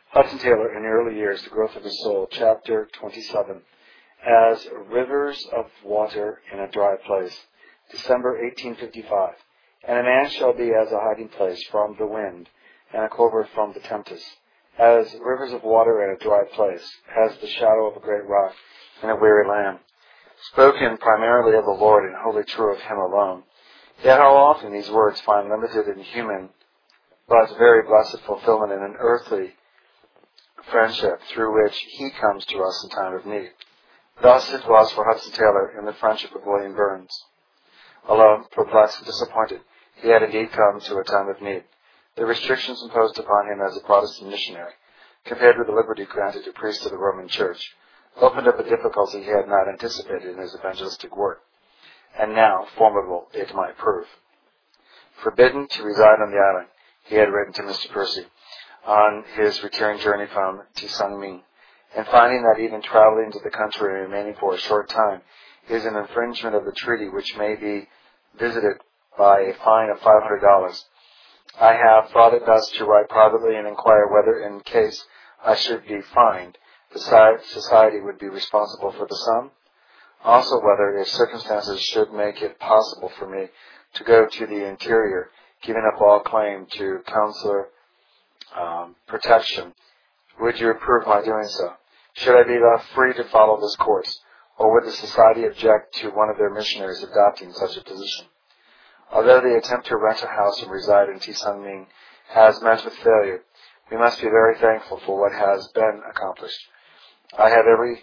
Hudson Taylor, in early years, The Growth of His Soul, chapter 27, As Rivers of Water in a Dry Place, December 1855. And a man shall be as a hiding place from the wind, and a covert from the tempest, as rivers of water in a dry place, as the shadow of a great rock in a weary land. Spoken primarily of the Lord and wholly true of Him alone. Yet how often these words find limited and human, but very blessed fulfillment in an earthly friendship through which He comes to us in time of need. Thus it was for Hudson Taylor in the friendship of William Burns. Alone, perplexed and disappointed, he had indeed come to a time of need. The restrictions imposed upon him as a Protestant missionary, compared with the liberty granted to priests of the Roman Church, opened up a difficulty he had not anticipated in his evangelistic work, and now formidable it might prove. Forbidden to reside on the island, he had written to Mr. Percy on his return journey from Tientsin, and finding that even traveling to the country and remaining for a short time is an infringement of the treaty which may be visited by a fine of $500, I have thought it best to write privately and inquire whether, in case I should be fined, the society would be responsible for the sum. Also whether, if circumstances should make it possible for me to go to the interior, giving up all claim to consular protection, would you approve my doing so? Should I be left free to follow this course, or would the society object to one of their missionaries adopting such a position? Although the attempt to rent a house and reside in Tientsin has met with failure, we must be very thankful for what has been accomplished. I have every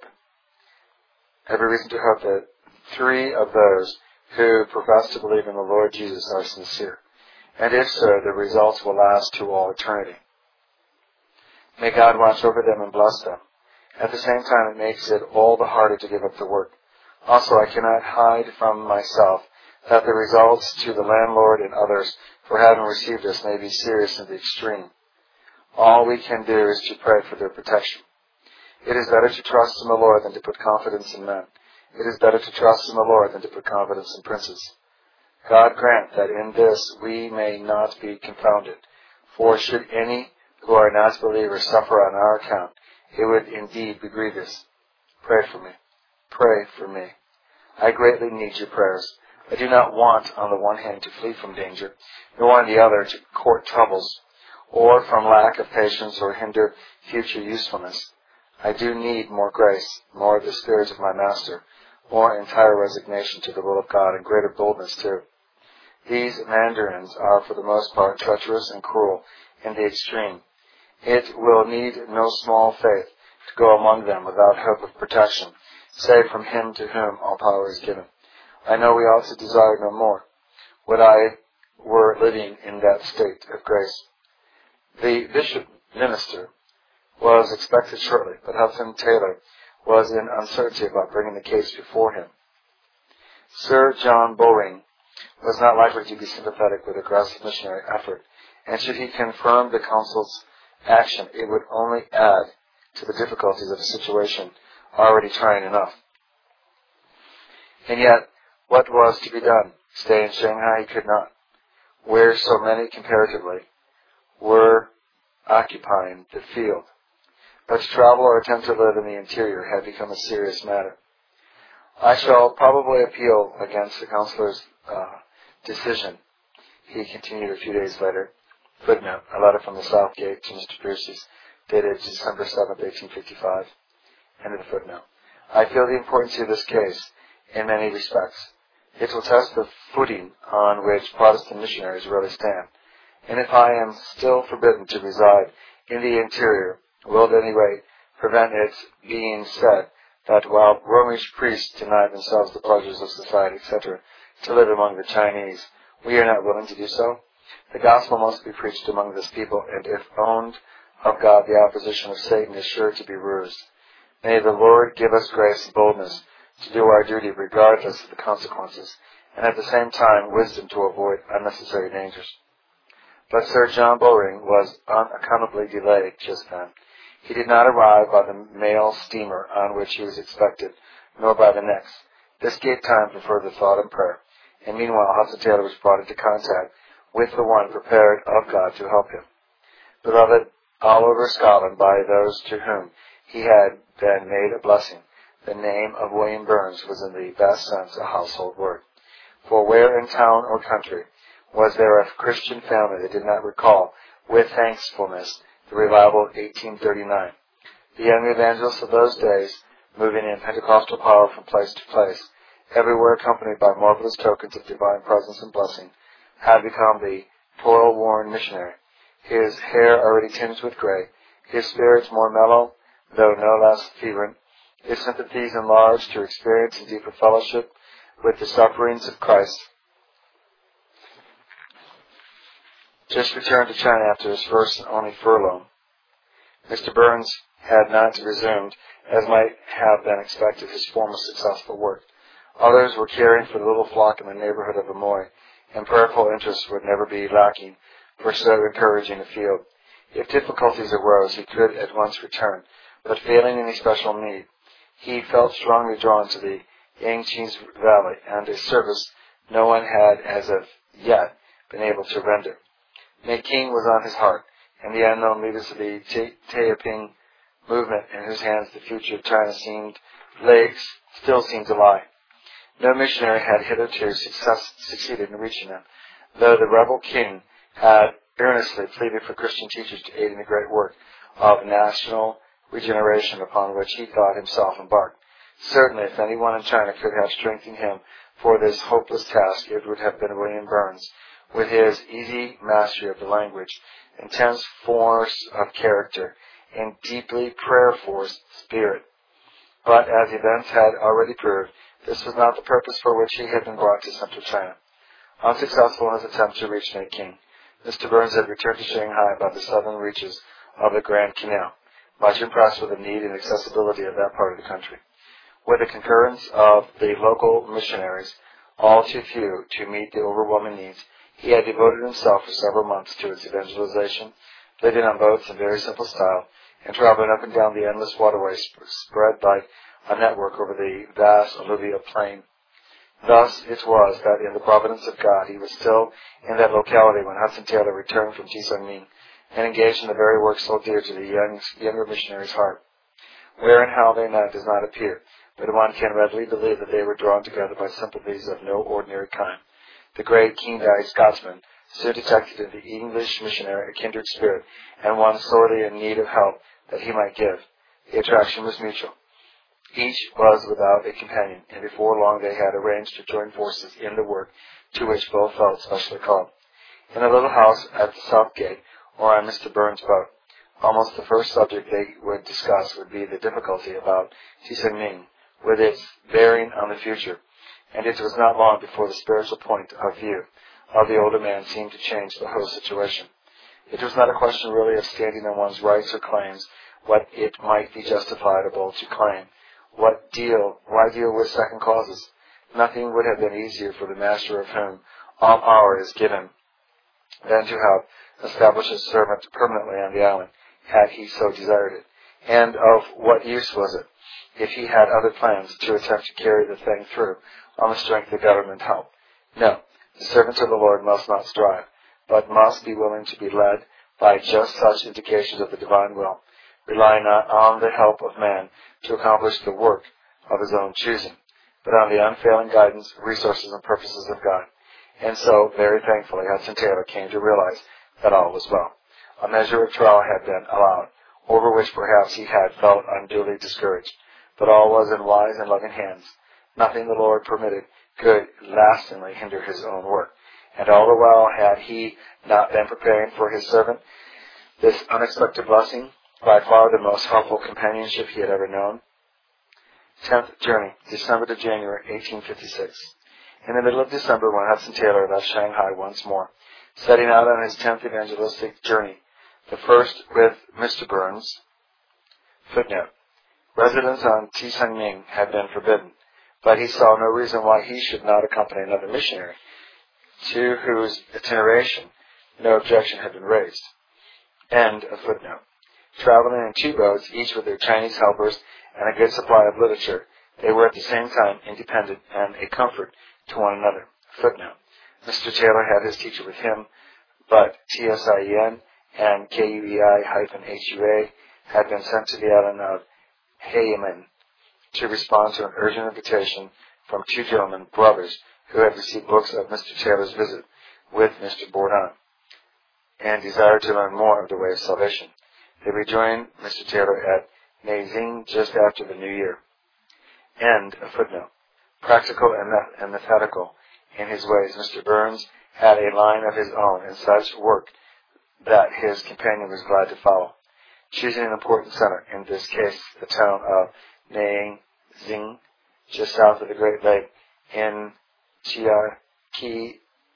reason to hope that 3 of those who profess to believe in the Lord Jesus are sincere, and if so, the results will last to all eternity. May God watch over them and bless them. At the same time, it makes it all the harder to give up the work. Also, I cannot hide from myself that the results to the landlord and others for having received us may be serious in the extreme. All we can do is to pray for their protection. It is better to trust in the Lord than to put confidence in men. It is better to trust in the Lord than to put confidence in princes. God grant that in this we may not be confounded. For should any who are not believers suffer on our account, it would indeed be grievous. Pray for me. Pray for me. I greatly need your prayers. I do not want, on the one hand, to flee from danger, nor on the other to court troubles, or from lack of patience or hinder future usefulness. I do need more grace, more of the Spirit of my Master, more entire resignation to the will of God, and greater boldness too. These mandarins are for the most part treacherous and cruel in the extreme. It will need no small faith to go among them without hope of protection, save from Him to whom all power is given. I know we ought to desire no more. Would I were living in that state of grace. The bishop minister was expected shortly, but Hudson Taylor was in uncertainty about bringing the case before him. Sir John Bowring was not likely to be sympathetic with aggressive missionary effort, and should he confirm the council's action, it would only add to the difficulties of a situation already trying enough. And yet, what was to be done? Stay in Shanghai he could not, where so many comparatively were occupying the field. But to travel or attempt to live in the interior had become a serious matter. I shall probably appeal against the councilor's decision, he continued a few days later. Footnote, a letter from the South Gate to Mr. Piercy's, dated December 7, 1855. End of the footnote. I feel the importance of this case in many respects. It will test the footing on which Protestant missionaries really stand. And if I am still forbidden to reside in the interior, will at any rate prevent its being said that while Romish priests deny themselves the pleasures of society, etc., to live among the Chinese, we are not willing to do so? The gospel must be preached among this people, and if owned of God, the opposition of Satan is sure to be bruised. May the Lord give us grace and boldness to do our duty regardless of the consequences, and at the same time wisdom to avoid unnecessary dangers. But Sir John Bowring was unaccountably delayed just then. He did not arrive by the mail steamer on which he was expected, nor by the next. This gave time for further thought and prayer, and meanwhile Hudson Taylor was brought into contact with the one prepared of God to help him. Beloved, all over Scotland by those to whom he had been made a blessing. The name of William Burns was in the best sense a household word. For where in town or country was there a Christian family that did not recall with thankfulness the revival of 1839? The young evangelists of those days, moving in Pentecostal power from place to place, everywhere accompanied by marvelous tokens of divine presence and blessing, had become the toil-worn missionary, his hair already tinged with gray, his spirits more mellow, though no less fervent, his sympathies enlarged to experience and deeper fellowship with the sufferings of Christ. Just returned to China after his first and only furlough, Mr. Burns had not resumed, as might have been expected, his former successful work. Others were caring for the little flock in the neighborhood of Amoy, and prayerful interest would never be lacking for so encouraging a field. If difficulties arose, he could at once return, but failing any special need, he felt strongly drawn to the Yangtze Valley and a service no one had as of yet been able to render. Nanking was on his heart, and the unknown leaders of the Taiping movement in whose hands the future of China still seemed to lie. No missionary had hitherto succeeded in reaching them, though the rebel king had earnestly pleaded for Christian teachers to aid in the great work of national regeneration upon which he thought himself embarked. Certainly, if anyone in China could have strengthened him for this hopeless task, it would have been William Burns, with his easy mastery of the language, intense force of character, and deeply prayerful spirit. But, as events had already proved, this was not the purpose for which he had been brought to central China. Unsuccessful in his attempt to reach Nanking, Mr. Burns had returned to Shanghai by the southern reaches of the Grand Canal, much impressed with the need and accessibility of that part of the country. With the concurrence of the local missionaries, all too few to meet the overwhelming needs, he had devoted himself for several months to its evangelization, living on boats in very simple style, and traveling up and down the endless waterways spread by a network over the vast alluvial plain. Thus it was that in the providence of God he was still in that locality when Hudson Taylor returned from Tisanming and engaged in the very work so dear to the younger missionary's heart. Where and how they met does not appear, but one can readily believe that they were drawn together by sympathies of no ordinary kind. The great, keen-eyed Scotsman soon detected in the English missionary a kindred spirit, and one sorely in need of help that he might give. The attraction was mutual. Each was without a companion, and before long they had arranged to join forces in the work to which both felt specially called. In a little house at the South Gate, or on Mr. Burns' boat, almost the first subject they would discuss would be the difficulty about Tisanming, with its bearing on the future, and it was not long before the spiritual point of view of the older man seemed to change the whole situation. It was not a question really of standing on one's rights or claims, what it might be justifiable to claim. Why deal with second causes? Nothing would have been easier for the master of whom all power is given than to have established his servant permanently on the island, had he so desired it. And of what use was it, if he had other plans, to attempt to carry the thing through on the strength of government help? No, the servants of the Lord must not strive, but must be willing to be led by just such indications of the divine will, relying not on the help of man to accomplish the work of his own choosing, but on the unfailing guidance, resources, and purposes of God. And so, very thankfully, Hudson Taylor came to realize that all was well. A measure of trial had been allowed, over which perhaps he had felt unduly discouraged, but all was in wise and loving hands. Nothing the Lord permitted could lastingly hinder his own work. And all the while had he not been preparing for his servant this unexpected blessing, by far the most helpful companionship he had ever known. 10th journey, December to January 1856. In the middle of December, when Hudson Taylor left Shanghai once more, setting out on his 10th evangelistic journey, the first with Mr. Burns. Footnote: residence on Tisanming had been forbidden, but he saw no reason why he should not accompany another missionary, to whose itineration no objection had been raised. End of footnote. Traveling in two boats, each with their Chinese helpers and a good supply of literature, they were at the same time independent and a comfort to one another. Footnote: Mr. Taylor had his teacher with him, but Tien and KUEI-HUA had been sent to the island of Hayman to respond to an urgent invitation from two gentlemen, brothers, who had received books of Mr. Taylor's visit with Mr. Bourdon and desired to learn more of the way of salvation. They rejoined Mr. Taylor at Nazing just after the New Year. End of footnote. Practical and methodical in his ways, Mr. Burns had a line of his own and such work that his companion was glad to follow. Choosing an important center, in this case the town of Nazing, just south of the Great Lake, in Chiakeang,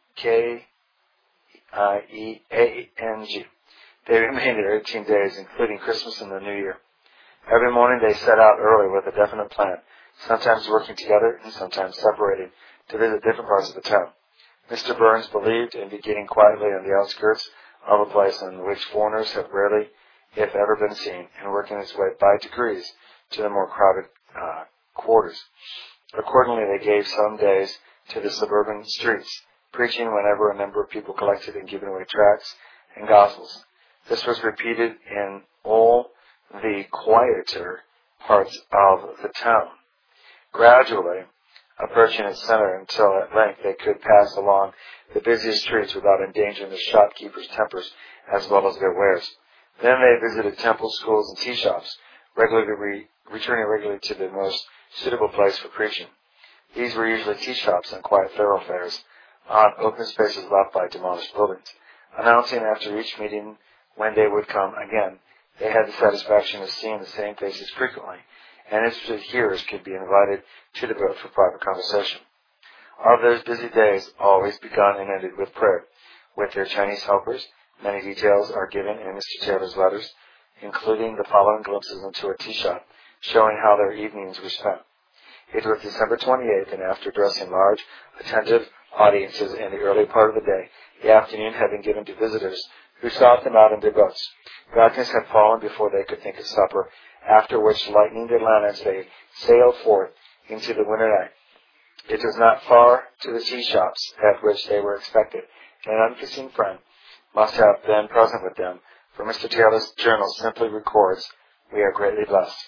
they remained there 18 days, including Christmas and the New Year. Every morning they set out early with a definite plan, sometimes working together and sometimes separating, to visit different parts of the town. Mr. Burns believed in beginning quietly on the outskirts of a place in which foreigners have rarely, if ever, been seen, and working his way by degrees to the more crowded quarters. Accordingly, they gave some days to the suburban streets, preaching whenever a number of people collected and giving away tracts and gospels. This was repeated in all the quieter parts of the town, gradually approaching its center until at length they could pass along the busiest streets without endangering the shopkeepers' tempers as well as their wares. Then they visited temples, schools, and tea shops, returning regularly to the most suitable place for preaching. These were usually tea shops and quiet thoroughfares on open spaces left by demolished buildings. Announcing after each meeting when they would come again, they had the satisfaction of seeing the same faces frequently, and interested hearers could be invited to the booth for private conversation. Of those busy days, always begun and ended with prayer, with their Chinese helpers. Many details are given in Mr. Taylor's letters, including the following glimpses into a tea shop, showing how their evenings were spent. It was December 28th, and after addressing large, attentive audiences in the early part of the day, the afternoon had been given to visitors who sought them out in their boats. Darkness had fallen before they could think of supper, after which, lighting their lanterns, they sailed forth into the winter night. It was not far to the tea shops at which they were expected, and an unforeseen friend must have been present with them, for Mr. Taylor's journal simply records, "We are greatly blessed."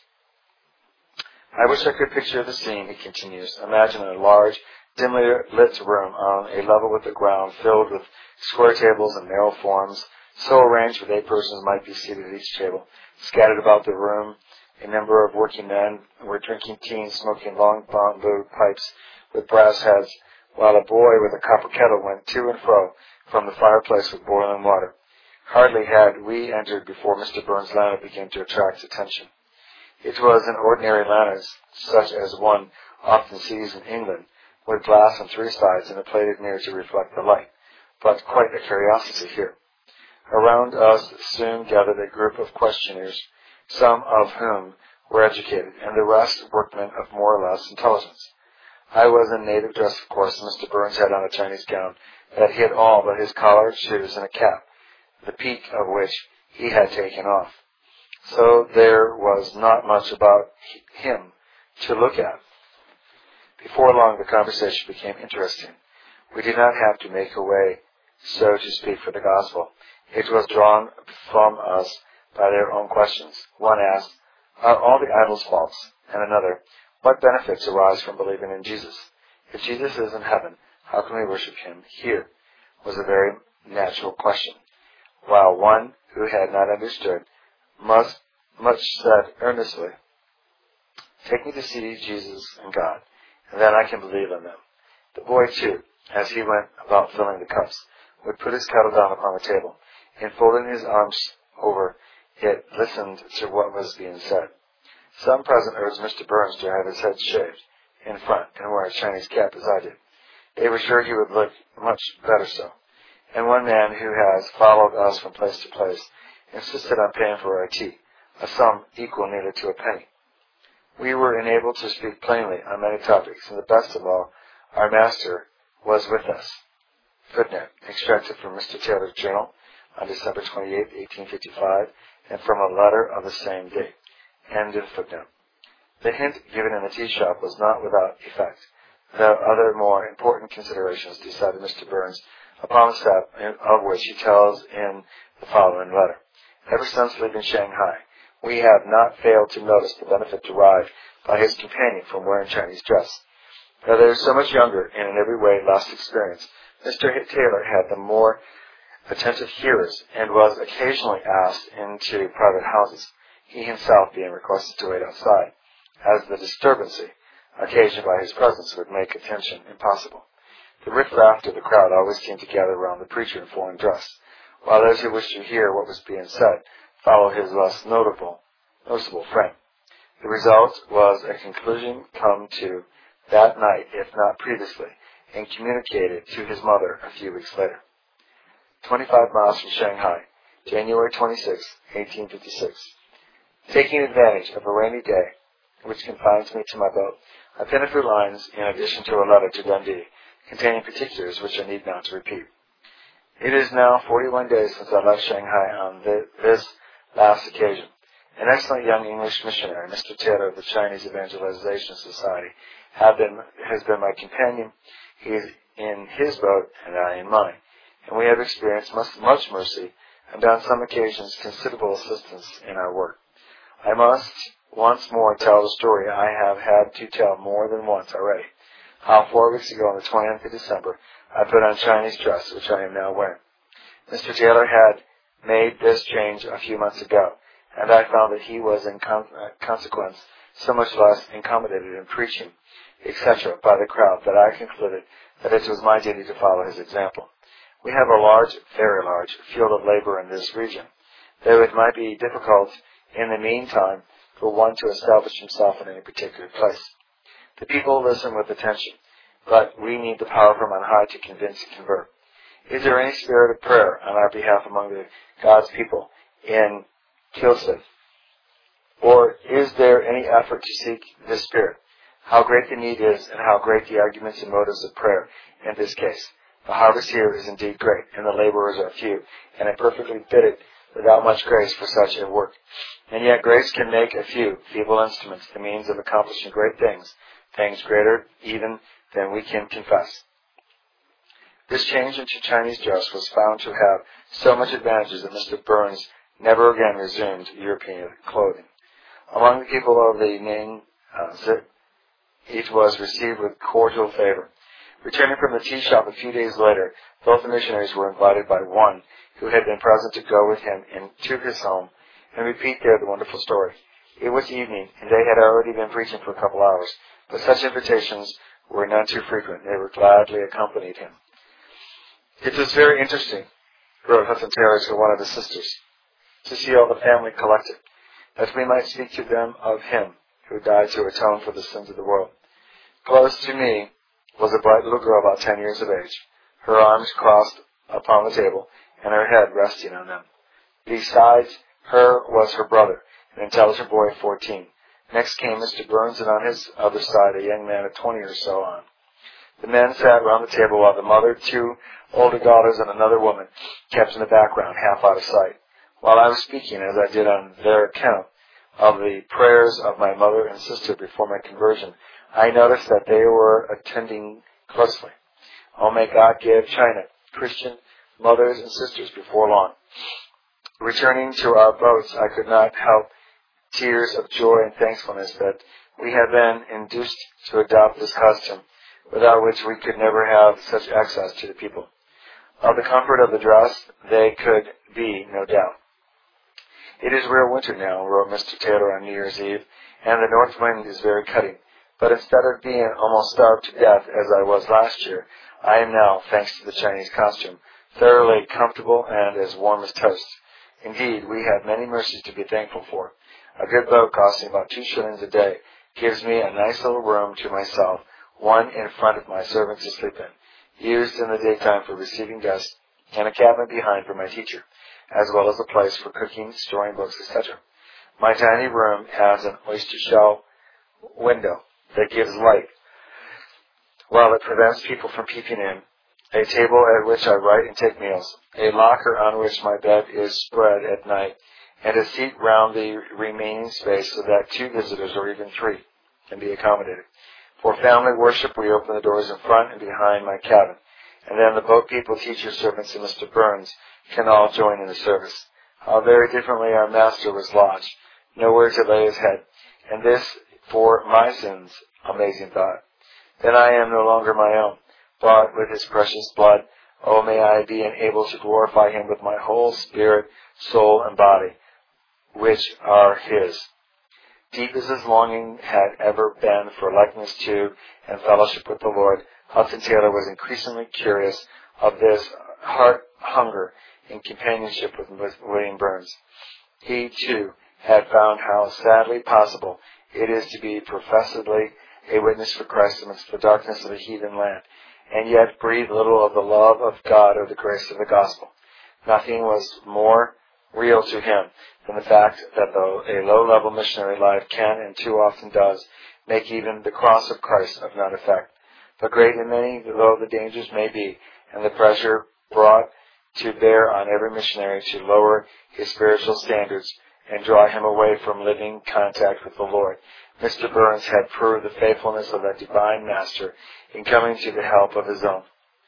I wish I could picture the scene, he continues. Imagine a large, dimly lit room on a level with the ground, filled with square tables and narrow forms, so arranged that 8 persons might be seated at each table. Scattered about the room, a number of working men were drinking tea and smoking long bamboo pipes with brass heads, while a boy with a copper kettle went to and fro from the fireplace with boiling water. Hardly had we entered before Mr. Burns' lantern began to attract attention. It was an ordinary lantern, such as one often sees in England, with glass on 3 sides and a plated mirror to reflect the light, but quite a curiosity here. Around us soon gathered a group of questioners, some of whom were educated, and the rest workmen of more or less intelligence. I was in native dress, of course, and Mr. Burns had on a Chinese gown that hid all but his collar, shoes, and a cap, the peak of which he had taken off. So there was not much about him to look at. Before long, the conversation became interesting. We did not have to make a way, so to speak, for the gospel. It was drawn from us by their own questions. One asked, "Are all the idols false?" And another, "What benefits arise from believing in Jesus? If Jesus is in heaven, how can we worship him here?" was a very natural question. While one who had not understood much said earnestly, "Take me to see Jesus and God, and then I can believe in them." The boy, too, as he went about filling the cups, would put his kettle down upon the table, and folding his arms over it, listened to what was being said. Some present urged Mr. Burns to have his head shaved in front and wear a Chinese cap as I did. They were sure he would look much better so. And one man who has followed us from place to place insisted on paying for our tea, a sum equal nearly to a penny. We were enabled to speak plainly on many topics, and the best of all, our master was with us. Footnote, extracted from Mr. Taylor's journal on December 28, 1855, and from a letter of the same date. End of footnote. The hint given in the tea shop was not without effect, though other more important considerations decided Mr. Burns upon the step of which he tells in the following letter. Ever since leaving Shanghai, we have not failed to notice the benefit derived by his companion from wearing Chinese dress. Though they are so much younger and in every way less experienced, Mr. Taylor had the more attentive hearers and was occasionally asked into private houses, he himself being requested to wait outside, as the disturbance occasioned by his presence would make attention impossible. The riff-raff of the crowd always seemed to gather around the preacher in foreign dress, while those who wished to hear what was being said followed his less noticeable friend. The result was a conclusion come to that night, if not previously, and communicated to his mother a few weeks later. 25 miles from Shanghai, January 26, 1856. Taking advantage of a rainy day, which confines me to my boat, I pen a few lines in addition to a letter to Dundee, containing particulars which I need not to repeat. It is now 41 days since I left Shanghai on this last occasion. An excellent young English missionary, Mr. Taylor of the Chinese Evangelization Society, has been my companion. He is in his boat and I in mine, and we have experienced much mercy and on some occasions considerable assistance in our work. I must once more tell the story I have had to tell more than once already, how 4 weeks ago on the 20th of December I put on Chinese dress, which I am now wearing. Mr. Taylor had made this change a few months ago, and I found that he was in consequence so much less accommodated in preaching, etc., by the crowd that I concluded that it was my duty to follow his example. We have a large, very large, field of labor in this region, though it might be difficult in the meantime for one to establish himself in any particular place. The people listen with attention, but we need the power from on high to convince and convert. Is there any spirit of prayer on our behalf among the God's people in Kilsyth? Or is there any effort to seek this spirit? How great the need is, and how great the arguments and motives of prayer in this case. The harvest here is indeed great, and the laborers are few, and imperfectly fitted without much grace for such a work. And yet grace can make a few feeble instruments the means of accomplishing great things, things greater even than we can confess. This change into Chinese dress was found to have so much advantages that Mr. Burns never again resumed European clothing. Among the people of the Ning, it was received with cordial favor. Returning from the tea shop a few days later, both the missionaries were invited by one who had been present to go with him into his home and repeat there the wonderful story. It was evening, and they had already been preaching for a couple hours, but such invitations were none too frequent. They were gladly accompanied him. It was very interesting, wrote Hudson Taylor to one of his sisters, to see all the family collected, that we might speak to them of him who died to atone for the sins of the world. Close to me was a bright little girl about 10 years of age, her arms crossed upon the table, and her head resting on them. Besides her was her brother, an intelligent boy of 14. Next came Mr. Burns, and on his other side a young man of 20 or so on. The men sat round the table while the mother, 2 older daughters, and another woman kept in the background, half out of sight. While I was speaking, as I did on their account, of the prayers of my mother and sister before my conversion, I noticed that they were attending closely. Oh, may God give China Christian mothers and sisters before long. Returning to our boats, I could not help tears of joy and thankfulness that we had been induced to adopt this custom, without which we could never have such access to the people. Of the comfort of the dress, they could be no doubt. It is real winter now, wrote Mr. Taylor on New Year's Eve, and the north wind is very cutting. But instead of being almost starved to death as I was last year, I am now, thanks to the Chinese costume, thoroughly comfortable and as warm as toast. Indeed, we have many mercies to be thankful for. A good boat costing about 2 shillings a day gives me a nice little room to myself, one in front of my servants to sleep in, used in the daytime for receiving guests, and a cabin behind for my teacher, as well as a place for cooking, storing books, etc. My tiny room has an oyster shell window that gives light, while it prevents people from peeping in, a table at which I write and take meals, a locker on which my bed is spread at night, and a seat round the remaining space so that 2 visitors or even 3 can be accommodated. For family worship, we open the doors in front and behind my cabin, And then the boat people, teachers, servants, and Mr. Burns can all join in the service. How very differently our Master was lodged, nowhere to lay his head. And this for my sins, amazing thought. Then I am no longer my own, bought with his precious blood. Oh, may I be enabled to glorify him with my whole spirit, soul, and body, which are his. Deep as his longing had ever been for likeness to and fellowship with the Lord, Hudson Taylor was increasingly curious of this heart hunger in companionship with William Burns. He, too, had found how sadly possible it is to be professedly a witness for Christ amidst the darkness of a heathen land, and yet breathe little of the love of God or the grace of the gospel. Nothing was more real to him than the fact that though a low-level missionary life can, and too often does, make even the cross of Christ of none effect. But great and many though the dangers may be, and the pressure brought to bear on every missionary to lower his spiritual standards and draw him away from living contact with the Lord, Mr. Burns had proved the faithfulness of that divine Master in coming to the help of his own.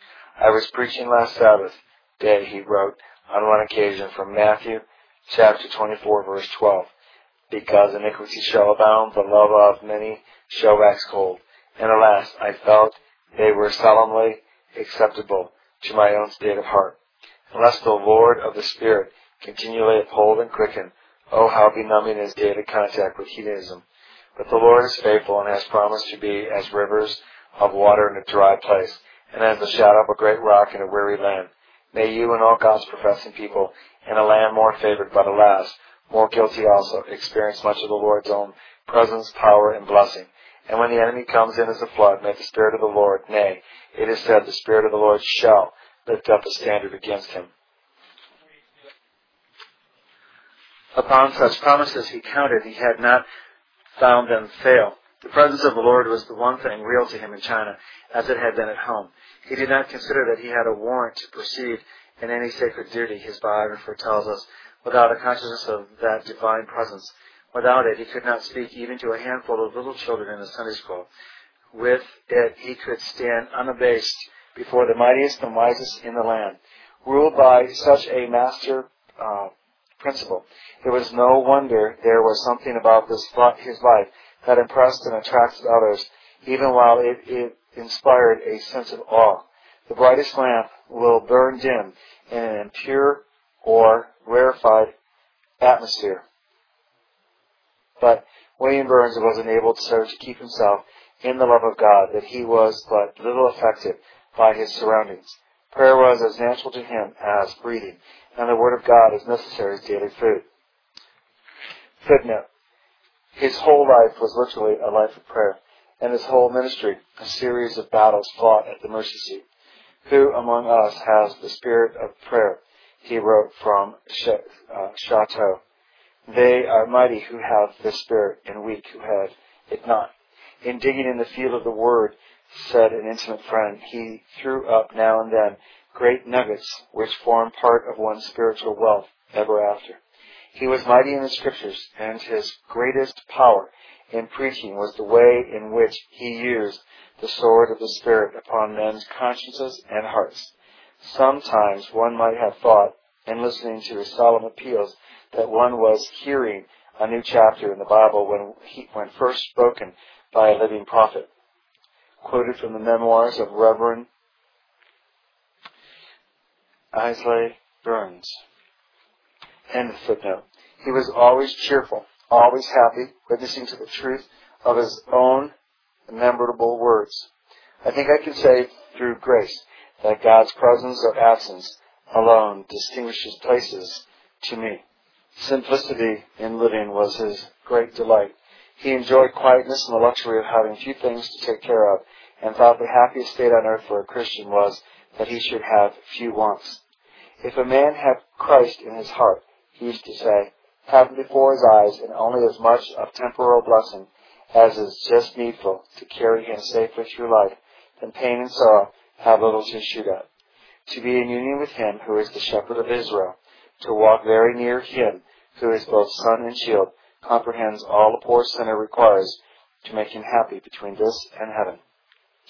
I was preaching last Sabbath day, he wrote on one occasion, from Matthew chapter 24, verse 12. Because iniquity shall abound, the love of many shall wax cold. And alas, I felt they were solemnly acceptable to my own state of heart. Unless the Lord of the Spirit continually uphold and quicken, oh, how benumbing is daily contact with hedonism. But the Lord is faithful and has promised to be as rivers of water in a dry place, and as the shadow of a great rock in a weary land. May you and all God's professing people, in a land more favored, but alas, more guilty also, experience much of the Lord's own presence, power, and blessing. And when the enemy comes in as a flood, may the Spirit of the Lord, nay, it is said, the Spirit of the Lord shall lift up a standard against him. Upon such promises he counted, he had not found them fail. The presence of the Lord was the one thing real to him in China, as it had been at home. He did not consider that he had a warrant to proceed in any sacred duty, his biographer tells us, without a consciousness of that divine presence. Without it, he could not speak even to a handful of little children in the Sunday school. With it, he could stand unabased before the mightiest and wisest in the land. Ruled by such a master principle, it was no wonder there was something about his life that impressed and attracted others, even while it inspired a sense of awe. The brightest lamp will burn dim in an impure or rarefied atmosphere. But William Burns was enabled so to keep himself in the love of God that he was but little affected by his surroundings. Prayer was as natural to him as breathing, and the Word of God as necessary as daily food. Footnote. His whole life was literally a life of prayer, and his whole ministry a series of battles fought at the mercy seat. Who among us has the spirit of prayer? He wrote from Chateau. They are mighty who have this spirit, and weak who have it not. In digging in the field of the Word, said an intimate friend, he threw up now and then great nuggets which form part of one's spiritual wealth ever after. He was mighty in the Scriptures, and his greatest power in preaching was the way in which he used the sword of the Spirit upon men's consciences and hearts. Sometimes one might have thought, in listening to his solemn appeals, that one was hearing a new chapter in the Bible when first spoken by a living prophet. Quoted from the memoirs of Reverend Isley Burns. End of footnote. He was always cheerful, always happy, witnessing to the truth of his own memorable words. I think I can say through grace that God's presence or absence alone distinguishes places to me. Simplicity in living was his great delight. He enjoyed quietness and the luxury of having few things to take care of, and thought the happiest state on earth for a Christian was that he should have few wants. If a man had Christ in his heart, he used to say, have before his eyes and only as much of temporal blessing as is just needful to carry him safely through life, then pain and sorrow have little to shoot at. To be in union with him who is the shepherd of Israel, to walk very near him who is both sun and shield, comprehends all a poor sinner requires to make him happy between this and heaven.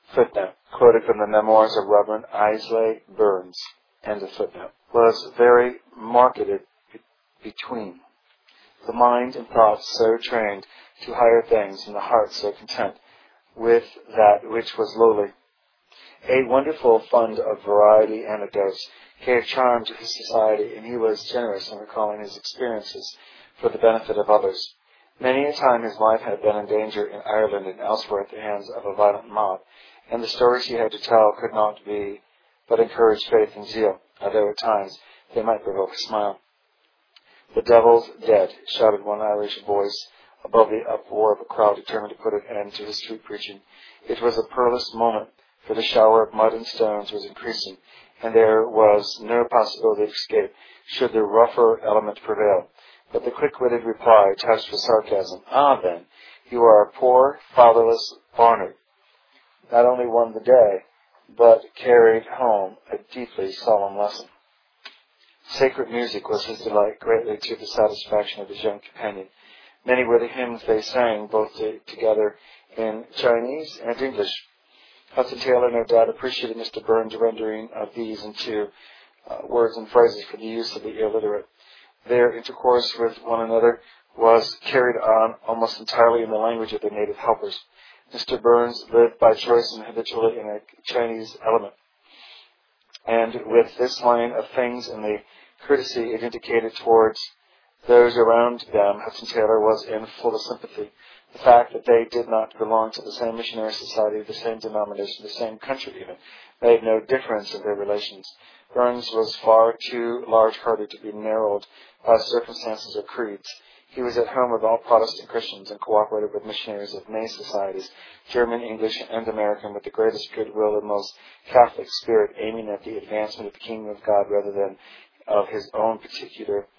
Footnote. Quoted from the memoirs of Reverend Islay Burns. End of footnote. Was very marketed between the mind and thoughts so trained to higher things and the heart so content with that which was lowly. A wonderful fund of variety anecdotes gave charm to his society, and he was generous in recalling his experiences for the benefit of others. Many a time his life had been in danger in Ireland and elsewhere at the hands of a violent mob, and the stories he had to tell could not be but encourage faith and zeal, although at times they might provoke a smile. "The devil's dead," shouted one Irish voice above the uproar of a crowd determined to put an end to his street preaching. It was a perilous moment, for the shower of mud and stones was increasing, and there was no possibility of escape should the rougher element prevail. But the quick-witted reply, touched with sarcasm, "Ah, then, you are a poor, fatherless Barnard," not only won the day, but carried home a deeply solemn lesson. Sacred music was his delight, greatly to the satisfaction of his young companion. Many were the hymns they sang, both together in Chinese and English. Hudson Taylor no doubt appreciated Mr. Burns' rendering of these into words and phrases for the use of the illiterate. Their intercourse with one another was carried on almost entirely in the language of their native helpers. Mr. Burns lived by choice and habitually in a Chinese element. And with this line of things and the courtesy it indicated towards those around them, Hudson Taylor was in full sympathy. The fact that they did not belong to the same missionary society, the same denomination, the same country even, made no difference in their relations. Burns was far too large-hearted to be narrowed by circumstances or creeds. He was at home with all Protestant Christians and cooperated with missionaries of many societies, German, English, and American, with the greatest goodwill and most Catholic spirit, aiming at the advancement of the kingdom of God rather than of his own particular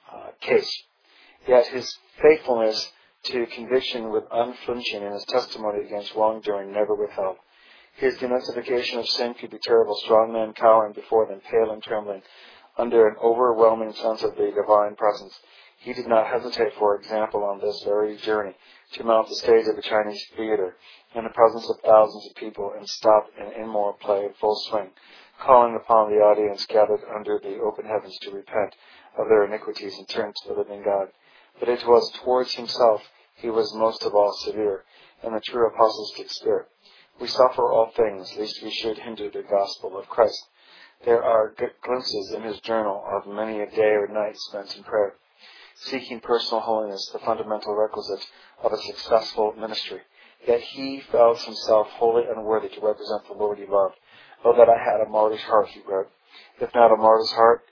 case. Yet his faithfulness to conviction with unflinching and his testimony against wrongdoing never withheld. His denunciation of sin could be terrible, strong men cowering before them, pale and trembling, under an overwhelming sense of the divine presence. He did not hesitate, for example, on this very journey, to mount the stage of a Chinese theater in the presence of thousands of people and stop an immoral play in full swing, calling upon the audience gathered under the open heavens to repent of their iniquities and turn to the living God. But it was towards himself he was most of all severe, in the true apostolic spirit. "We suffer all things, lest we should hinder the gospel of Christ." There are glimpses in his journal of many a day or night spent in prayer, seeking personal holiness, the fundamental requisite of a successful ministry. Yet he felt himself wholly unworthy to represent the Lord he loved. "Oh, that I had a martyr's heart," he wrote, "if not a martyr's heart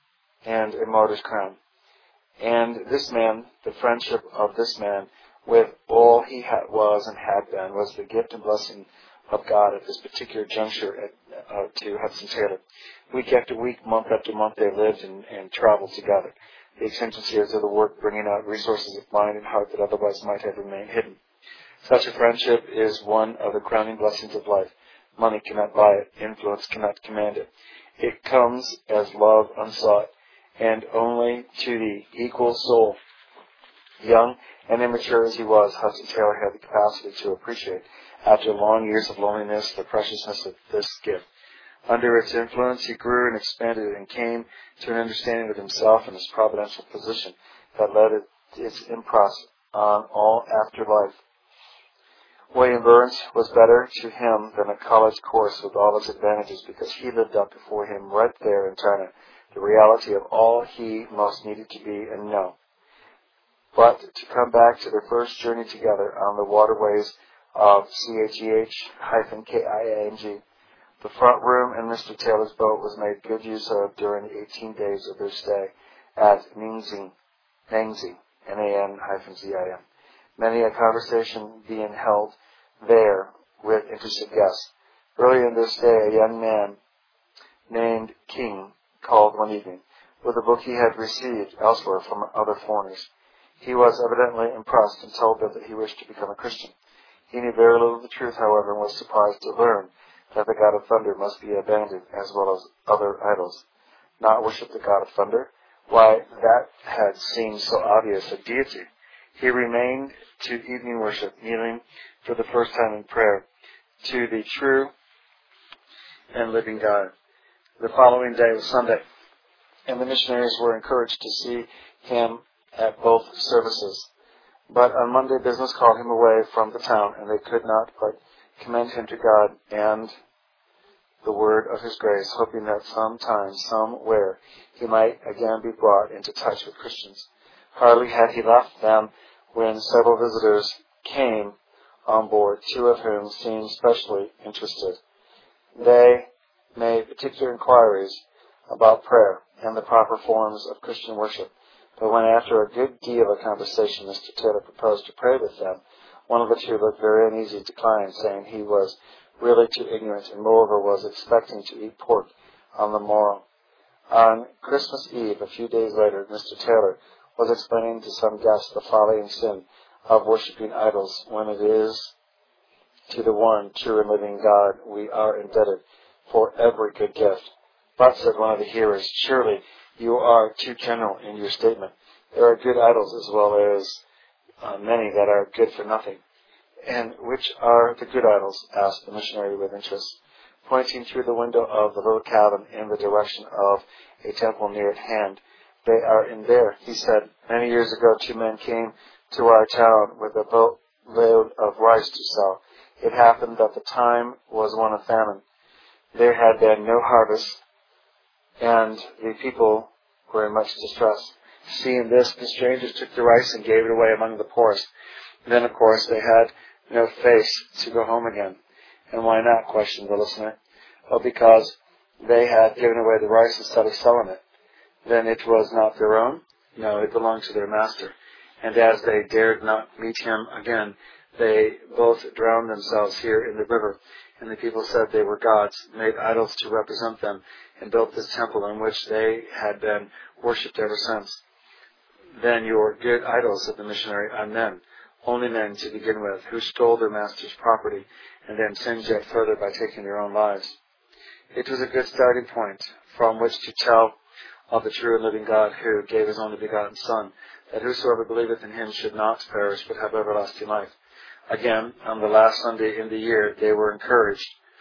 and a martyr's crown." And this man, the friendship of this man with all he was and had been, was the gift and blessing of God at this particular juncture to Hudson Taylor. Week after week, month after month, they lived and traveled together, the exigencies of the work bringing out resources of mind and heart that otherwise might have remained hidden. Such a friendship is one of the crowning blessings of life. Money cannot buy it. Influence cannot command it. It comes as love unsought, and only to the equal soul. Young and immature as he was, Hudson Taylor had the capacity to appreciate, after long years of loneliness, the preciousness of this gift. Under its influence, he grew and expanded and came to an understanding of himself and his providential position that led its impress on all after life. William Burns was better to him than a college course with all its advantages, because he lived up before him right there in China the reality of all he most needed to be and know. But to come back to their first journey together on the waterways of CHEH-KIANG, the front room in Mr. Taylor's boat was made good use of during the 18 days of their stay at Nangxi, N-A-N-Z-I-M. Many a conversation being held there with interested guests. Early in their stay, a young man named King called one evening with a book he had received elsewhere from other foreigners. He was evidently impressed and told them that he wished to become a Christian. He knew very little of the truth, however, and was surprised to learn that the God of thunder must be abandoned as well as other idols. Not worship the God of thunder? Why, that had seemed so obvious a deity. He remained to evening worship, kneeling for the first time in prayer. to the true and living God. The following day was Sunday, and the missionaries were encouraged to see him at both services. But on Monday, business called him away from the town, and they could not but commend him to God and the word of his grace, hoping that sometime, somewhere, he might again be brought into touch with Christians. Hardly had he left them when several visitors came on board, two of whom seemed specially interested. They made particular inquiries about prayer and the proper forms of Christian worship. But when after a good deal of conversation Mr. Taylor proposed to pray with them, one of the two looked very uneasy, declined, saying he was really too ignorant, and moreover was expecting to eat pork on the morrow. On Christmas Eve, a few days later, Mr. Taylor was explaining to some guests the folly and sin of worshipping idols, when it is to the one true and living God we are indebted for every good gift. But, said one of the hearers, surely you are too general in your statement. There are good idols as well as many that are good for nothing. And which are the good idols? Asked the missionary with interest, pointing through the window of the little cabin in the direction of a temple near at hand. They are in there, he said. Many years ago, two men came to our town with a boatload of rice to sell. It happened that the time was one of famine. There had been no harvest, and the people were in much distress. Seeing this, the strangers took the rice and gave it away among the poorest. Then, of course, they had no face to go home again. And why not? Questioned the listener. Well, because they had given away the rice instead of selling it. Then it was not their own? No, it belonged to their master. And as they dared not meet him again, they both drowned themselves here in the river. And the people said they were gods, made idols to represent them, and built this temple in which they had been worshipped ever since. Then your good idols, said the missionary, are men, only men to begin with, who stole their master's property, and then sinned yet further by taking their own lives. It was a good starting point from which to tell of the true and living God, who gave his only begotten Son, that whosoever believeth in him should not perish, but have everlasting life. Again, on the last Sunday in the year, they were encouraged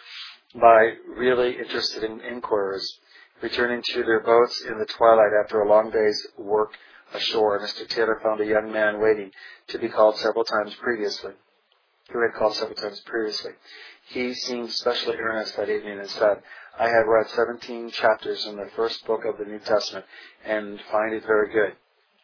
by really interested inquirers. Returning to their boats in the twilight after a long day's work ashore, Mr. Taylor found a young man waiting to be called several times previously, who had called several times previously. He seemed specially earnest that evening and said, I have read 17 chapters in the first book of the New Testament and find it very good.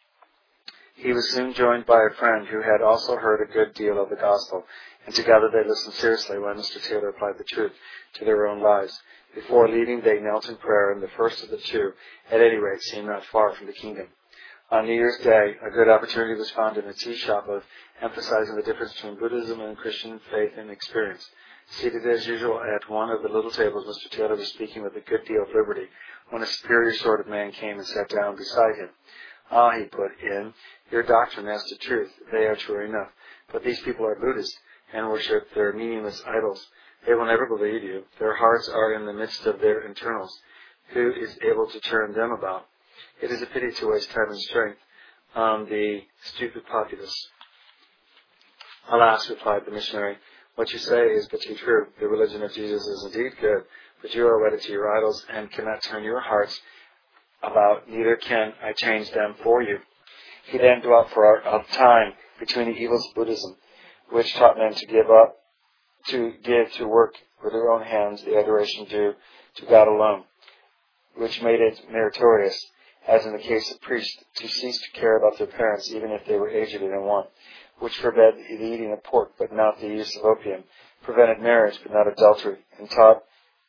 He was soon joined by a friend who had also heard a good deal of the gospel, and together they listened seriously when Mr. Taylor applied the truth to their own lives. Before leaving, they knelt in prayer, and the first of the two, at any rate, seemed not far from the kingdom. On New Year's Day, a good opportunity was found in a tea shop of emphasizing the difference between Buddhism and Christian faith and experience. Seated as usual at one of the little tables, Mr. Taylor was speaking with a good deal of liberty when a superior sort of man came and sat down beside him. Ah, he put in, your doctrine as to truth, they are true enough, but these people are Buddhists and worship their meaningless idols. They will never believe you. Their hearts are in the midst of their internals. Who is able to turn them about? It is a pity to waste time and strength on the stupid populace. Alas, replied the missionary, what you say is but too true. The religion of Jesus is indeed good, but you are wedded to your idols and cannot turn your hearts about, neither can I change them for you. He then dwelt for a time between the evils of Buddhism, which taught men to give to work with their own hands the adoration due to God alone, which made it meritorious, as in the case of priests, to cease to care about their parents even if they were aged and in want, which forbade the eating of pork but not the use of opium, prevented marriage but not adultery, and taught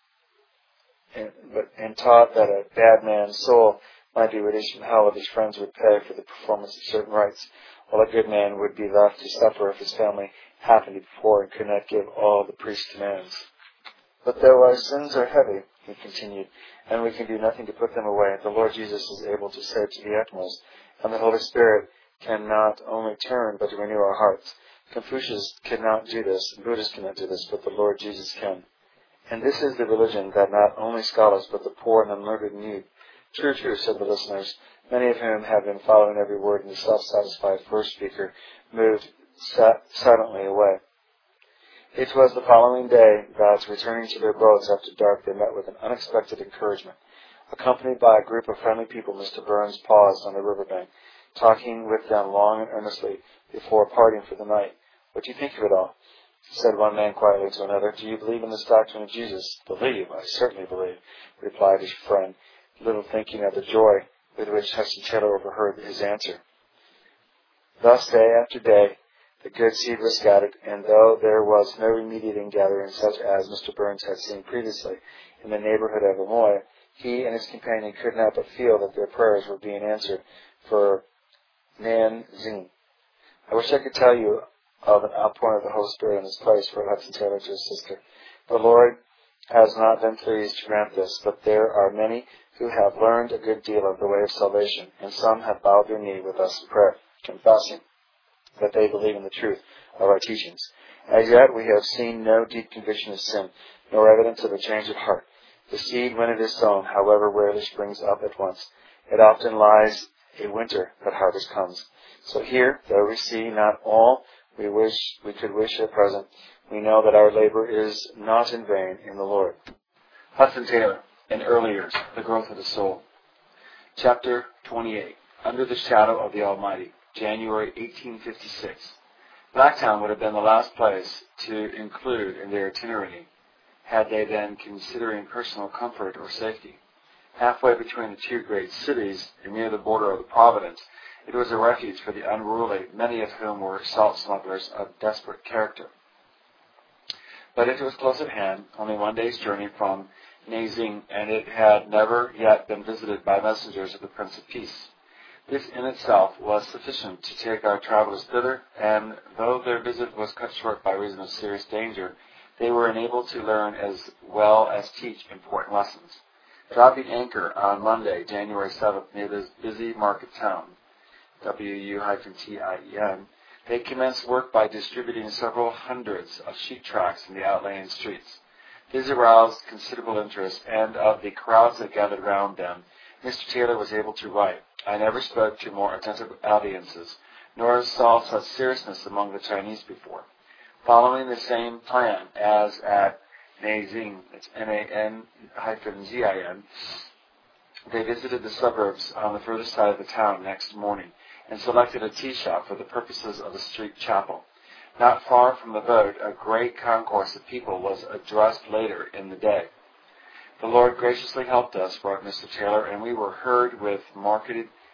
that a bad man's soul might be released from hell if his friends would pay for the performance of certain rites, while a good man would be left to suffer if his family happened to be poor and could not give all the priest's demands. But though our sins are heavy, he continued, and we can do nothing to put them away, the Lord Jesus is able to save to the utmost, and the Holy Spirit can not only turn but renew our hearts. Confucius cannot do this, Buddhists cannot do this, but the Lord Jesus can. And this is the religion that not only scholars but the poor and unlearned need. True, true, said the listeners, many of whom had been following every word, and the self-satisfied first speaker moved silently away. It was the following day that, returning to their boats after dark, they met with an unexpected encouragement. Accompanied by a group of friendly people, Mr. Burns paused on the riverbank, talking with them long and earnestly before parting for the night. "What do you think of it all?" said one man quietly to another. "Do you believe in this doctrine of Jesus?" "Believe? I certainly believe," replied his friend, little thinking of the joy with which Hudson Taylor overheard his answer. Thus, day after day, the good seed was scattered, and though there was no immediate ingathering such as Mr. Burns had seen previously in the neighborhood of Amoy, he and his companion could not but feel that their prayers were being answered for Nanzing. "I wish I could tell you of an outpouring of the Holy Spirit in this place," wrote Hudson Taylor to his sister. "The Lord has not been pleased to grant this, but there are many who have learned a good deal of the way of salvation, and some have bowed their knee with us in prayer, confessing that they believe in the truth of our teachings. As yet we have seen no deep conviction of sin, nor evidence of a change of heart. The seed, when it is sown, however rarely springs up at once. It often lies a winter, but harvest comes. So here, though we see not all we could wish at present, we know that our labor is not in vain in the Lord." Hudson Taylor, in Early Years, The Growth of the Soul. Chapter 28, Under the Shadow of the Almighty, January 1856. Blacktown would have been the last place to include in their itinerary, had they been considering personal comfort or safety. Halfway between the two great cities, and near the border of the Providence, it was a refuge for the unruly, many of whom were salt smugglers of desperate character. But it was close at hand, only one day's journey from Nanzing, and it had never yet been visited by messengers of the Prince of Peace. This in itself was sufficient to take our travelers thither, and though their visit was cut short by reason of serious danger, they were enabled to learn as well as teach important lessons. Dropping anchor on Monday, January 7th, near this busy market town, WU-TIEN, they commenced work by distributing several hundreds of sheep tracts in the outlying streets. These aroused considerable interest, and of the crowds that gathered round them, Mr. Taylor was able to write, "I never spoke to more attentive audiences, nor saw such seriousness among the Chinese before." Following the same plan as at Nanzing, it's Nan-Zin, they visited the suburbs on the further side of the town next morning, and selected a tea shop for the purposes of a street chapel. Not far from the boat, a great concourse of people was addressed later in the day. "The Lord graciously helped us," wrote Mr. Taylor, "and we were heard with marked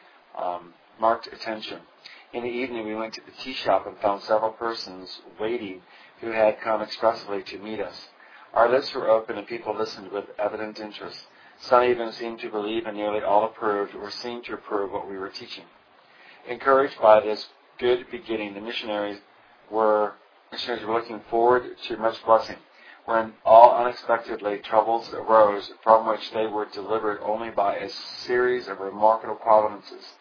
attention. In the evening we went to the tea shop and found several persons waiting who had come expressly to meet us. Our lips were open and people listened with evident interest. Some even seemed to believe, and nearly all approved or seemed to approve what we were teaching." Encouraged by this good beginning, the missionaries were looking forward to much blessing, when all unexpectedly troubles arose, from which they were delivered only by a series of remarkable providences.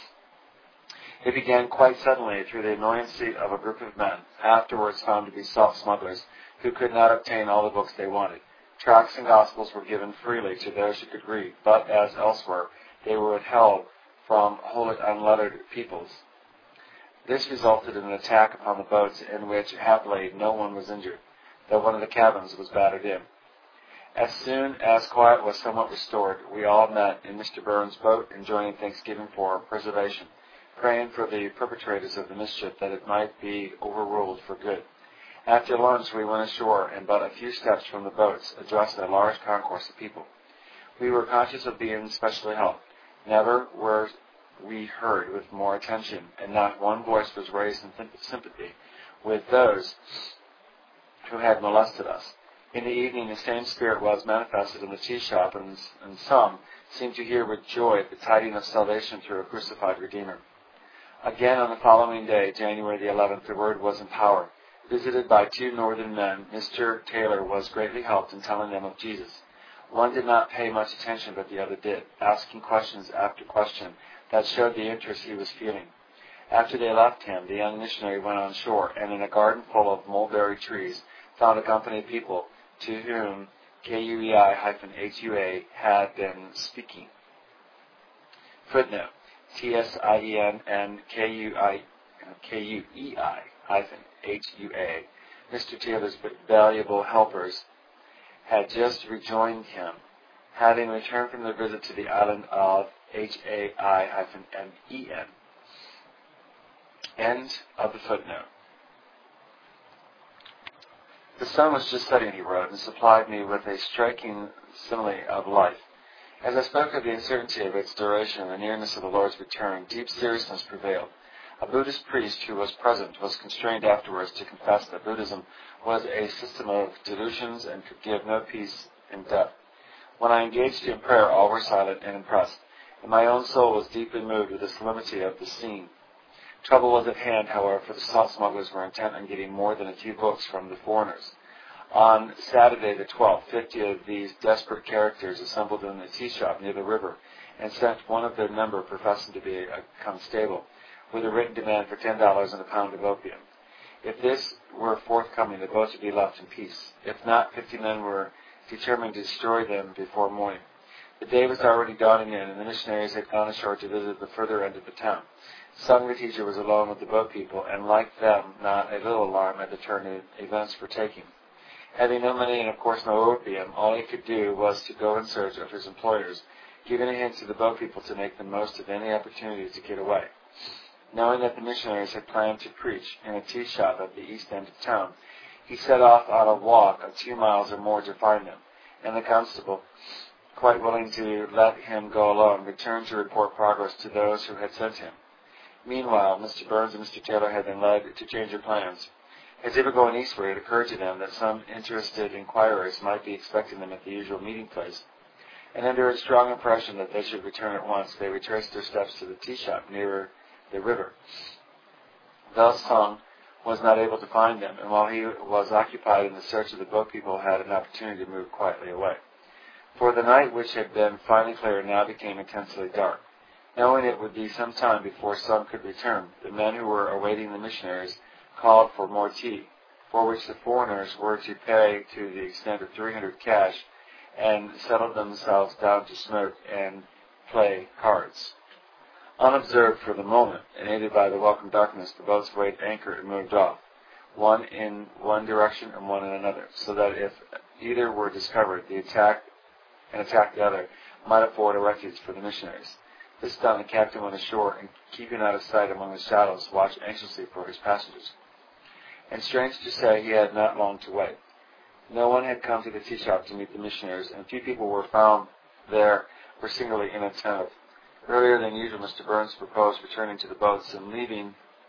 It began quite suddenly through the annoyancy of a group of men, afterwards found to be salt smugglers, who could not obtain all the books they wanted. Tracts and Gospels were given freely to those who could read, but, as elsewhere, they were withheld from wholly unlettered peoples. This resulted in an attack upon the boats, in which, happily, no one was injured, though one of the cabins was battered in. As soon as quiet was somewhat restored, we all met in Mr. Burns' boat, enjoining thanksgiving for our preservation, praying for the perpetrators of the mischief that it might be overruled for good. After lunch we went ashore, and but a few steps from the boats addressed a large concourse of people. We were conscious of being specially helped. Never were we heard with more attention, and not one voice was raised in sympathy with those who had molested us. In the evening the same spirit was manifested in the tea shop, and some seemed to hear with joy the tidings of salvation through a crucified Redeemer. Again on the following day, January the 11th, the Word was in power. Visited by two northern men, Mr. Taylor was greatly helped in telling them of Jesus. One did not pay much attention, but the other did, asking questions after question that showed the interest he was feeling. After they left him, the young missionary went on shore, and in a garden full of mulberry trees found a company of people to whom KUEI-HUA had been speaking. Footnote: TSIEN and KUEI-HUA Mr. Taylor's valuable helpers had just rejoined him, having returned from their visit to the island of Hai-Men. End of the footnote. The sun was just setting, he wrote, and supplied me with a striking simile of life. As I spoke of the uncertainty of its duration and the nearness of the Lord's return, deep seriousness prevailed. A Buddhist priest who was present was constrained afterwards to confess that Buddhism was a system of delusions and could give no peace in death. When I engaged in prayer, all were silent and impressed, and my own soul was deeply moved with the solemnity of the scene. Trouble was at hand, however, for the salt smugglers were intent on getting more than a few books from the foreigners. On Saturday the 12th, 50 of these desperate characters assembled in a tea shop near the river and sent one of their number, professing to be a constable, with a written demand for $10 and a pound of opium. If this were forthcoming, the boats would be left in peace. If not, 50 men were determined to destroy them before morning. The day was already dawning in, and the missionaries had gone ashore to visit the further end of the town. Sung, the teacher, was alone with the boat people, and like them, not a little alarmed at the turn events were taking. Having no money and, of course, no opium, all he could do was to go in search of his employers, giving a hint to the boat people to make the most of any opportunity to get away. Knowing that the missionaries had planned to preach in a tea shop at the east end of town, he set off on a walk of 2 miles or more to find them, and the constable, quite willing to let him go alone, returned to report progress to those who had sent him. Meanwhile, Mr. Burns and Mr. Taylor had been led to change their plans. As they were going eastward, it occurred to them that some interested inquirers might be expecting them at the usual meeting place, and under a strong impression that they should return at once, they retraced their steps to the tea shop nearer the river. Thus Sung was not able to find them, and while he was occupied in the search of the boat people, had an opportunity to move quietly away. For the night, which had been finely clear, now became intensely dark. Knowing it would be some time before Sung could return, the men who were awaiting the missionaries called for more tea, for which the foreigners were to pay to the extent of 300 cash, and settled themselves down to smoke and play cards. Unobserved for the moment, and aided by the welcome darkness, the boats weighed anchor and moved off, one in one direction and one in another, so that if either were discovered, the attack the other might afford a refuge for the missionaries. This done, the captain went ashore, and keeping out of sight among the shadows, watched anxiously for his passengers. And strange to say, he had not long to wait. No one had come to the tea shop to meet the missionaries, and few people were found there were singularly inattentive. Earlier than usual, Mr. Burns proposed returning to the boats and leaving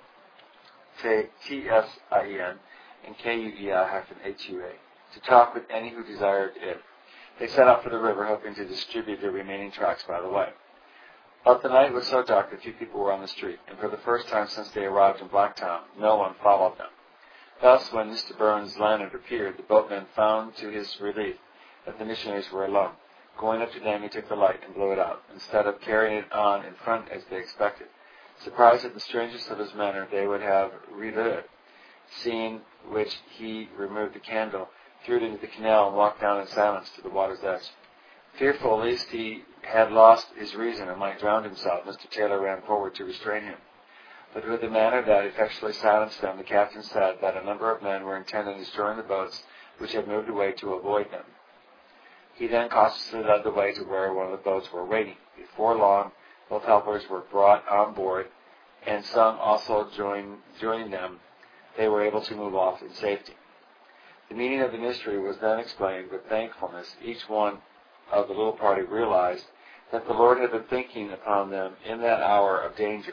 TSIN and KUEI-HUA to talk with any who desired it. They set out for the river, hoping to distribute their remaining tracts by the way. But the night was so dark that few people were on the street, and for the first time since they arrived in Blacktown, no one followed them. Thus, when Mr. Burns' lantern appeared, the boatman found to his relief that the missionaries were alone. Going up to them, he took the light and blew it out, instead of carrying it on in front as they expected. Surprised at the strangeness of his manner, they would have relit it, seeing which he removed the candle, threw it into the canal, and walked down in silence to the water's edge. Fearful lest he had lost his reason and might drown himself, Mr. Taylor ran forward to restrain him. But with a manner that effectually silenced them, the captain said that a number of men were intent on destroying the boats which had moved away to avoid them. He then cautiously led the way to where one of the boats were waiting. Before long, both helpers were brought on board, and Sung also joining them. They were able to move off in safety. The meaning of the mystery was then explained with thankfulness. Each one of the little party realized that the Lord had been thinking upon them in that hour of danger.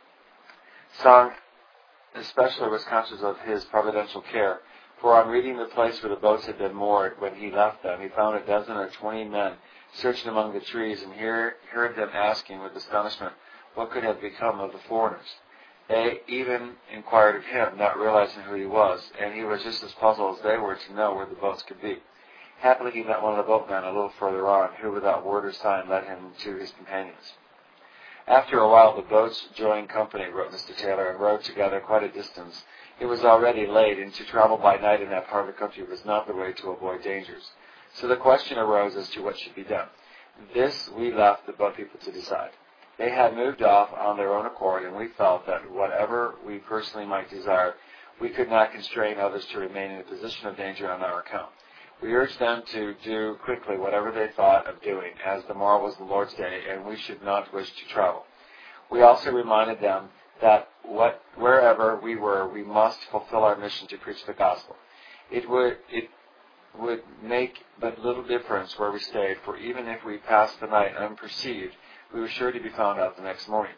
Sung especially was conscious of his providential care, for on reaching the place where the boats had been moored when he left them, he found a dozen or 20 men searching among the trees, and heard them asking with astonishment what could have become of the foreigners. They even inquired of him, not realizing who he was, and he was just as puzzled as they were to know where the boats could be. Happily, he met one of the boatmen a little further on, who without word or sign led him to his companions. After a while, the boats joined company, wrote Mr. Taylor, and rowed together quite a distance. It was already late, and to travel by night in that part of the country was not the way to avoid dangers. So the question arose as to what should be done. This we left the boat people to decide. They had moved off on their own accord, and we felt that whatever we personally might desire, we could not constrain others to remain in a position of danger on our account. We urged them to do quickly whatever they thought of doing, as the morrow was the Lord's day, and we should not wish to travel. We also reminded them that wherever we were, we must fulfill our mission to preach the gospel. It would make but little difference where we stayed, for even if we passed the night unperceived, we were sure to be found out the next morning.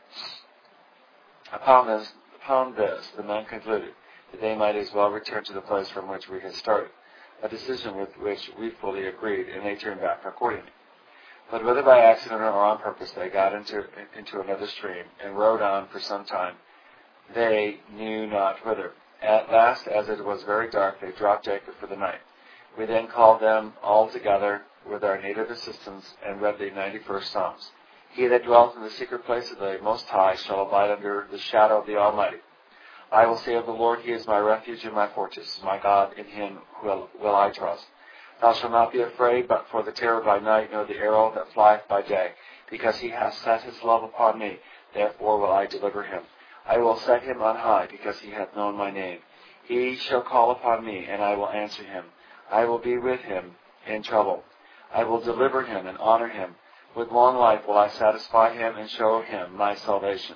Upon this, the men concluded that they might as well return to the place from which we had started, a decision with which we fully agreed, and they turned back accordingly. But whether by accident or on purpose, they got into another stream and rowed on for some time, they knew not whither. At last, as it was very dark, they dropped anchor for the night. We then called them all together with our native assistants and read the 91st Psalms. He that dwells in the secret place of the Most High shall abide under the shadow of the Almighty. I will say of the Lord, He is my refuge and my fortress. My God, in Him will I trust. Thou shalt not be afraid, but for the terror by night, nor the arrow that flieth by day. Because He hath set His love upon me, therefore will I deliver him. I will set him on high, because he hath known my name. He shall call upon me, and I will answer him. I will be with him in trouble. I will deliver him and honor him. With long life will I satisfy him and show him my salvation.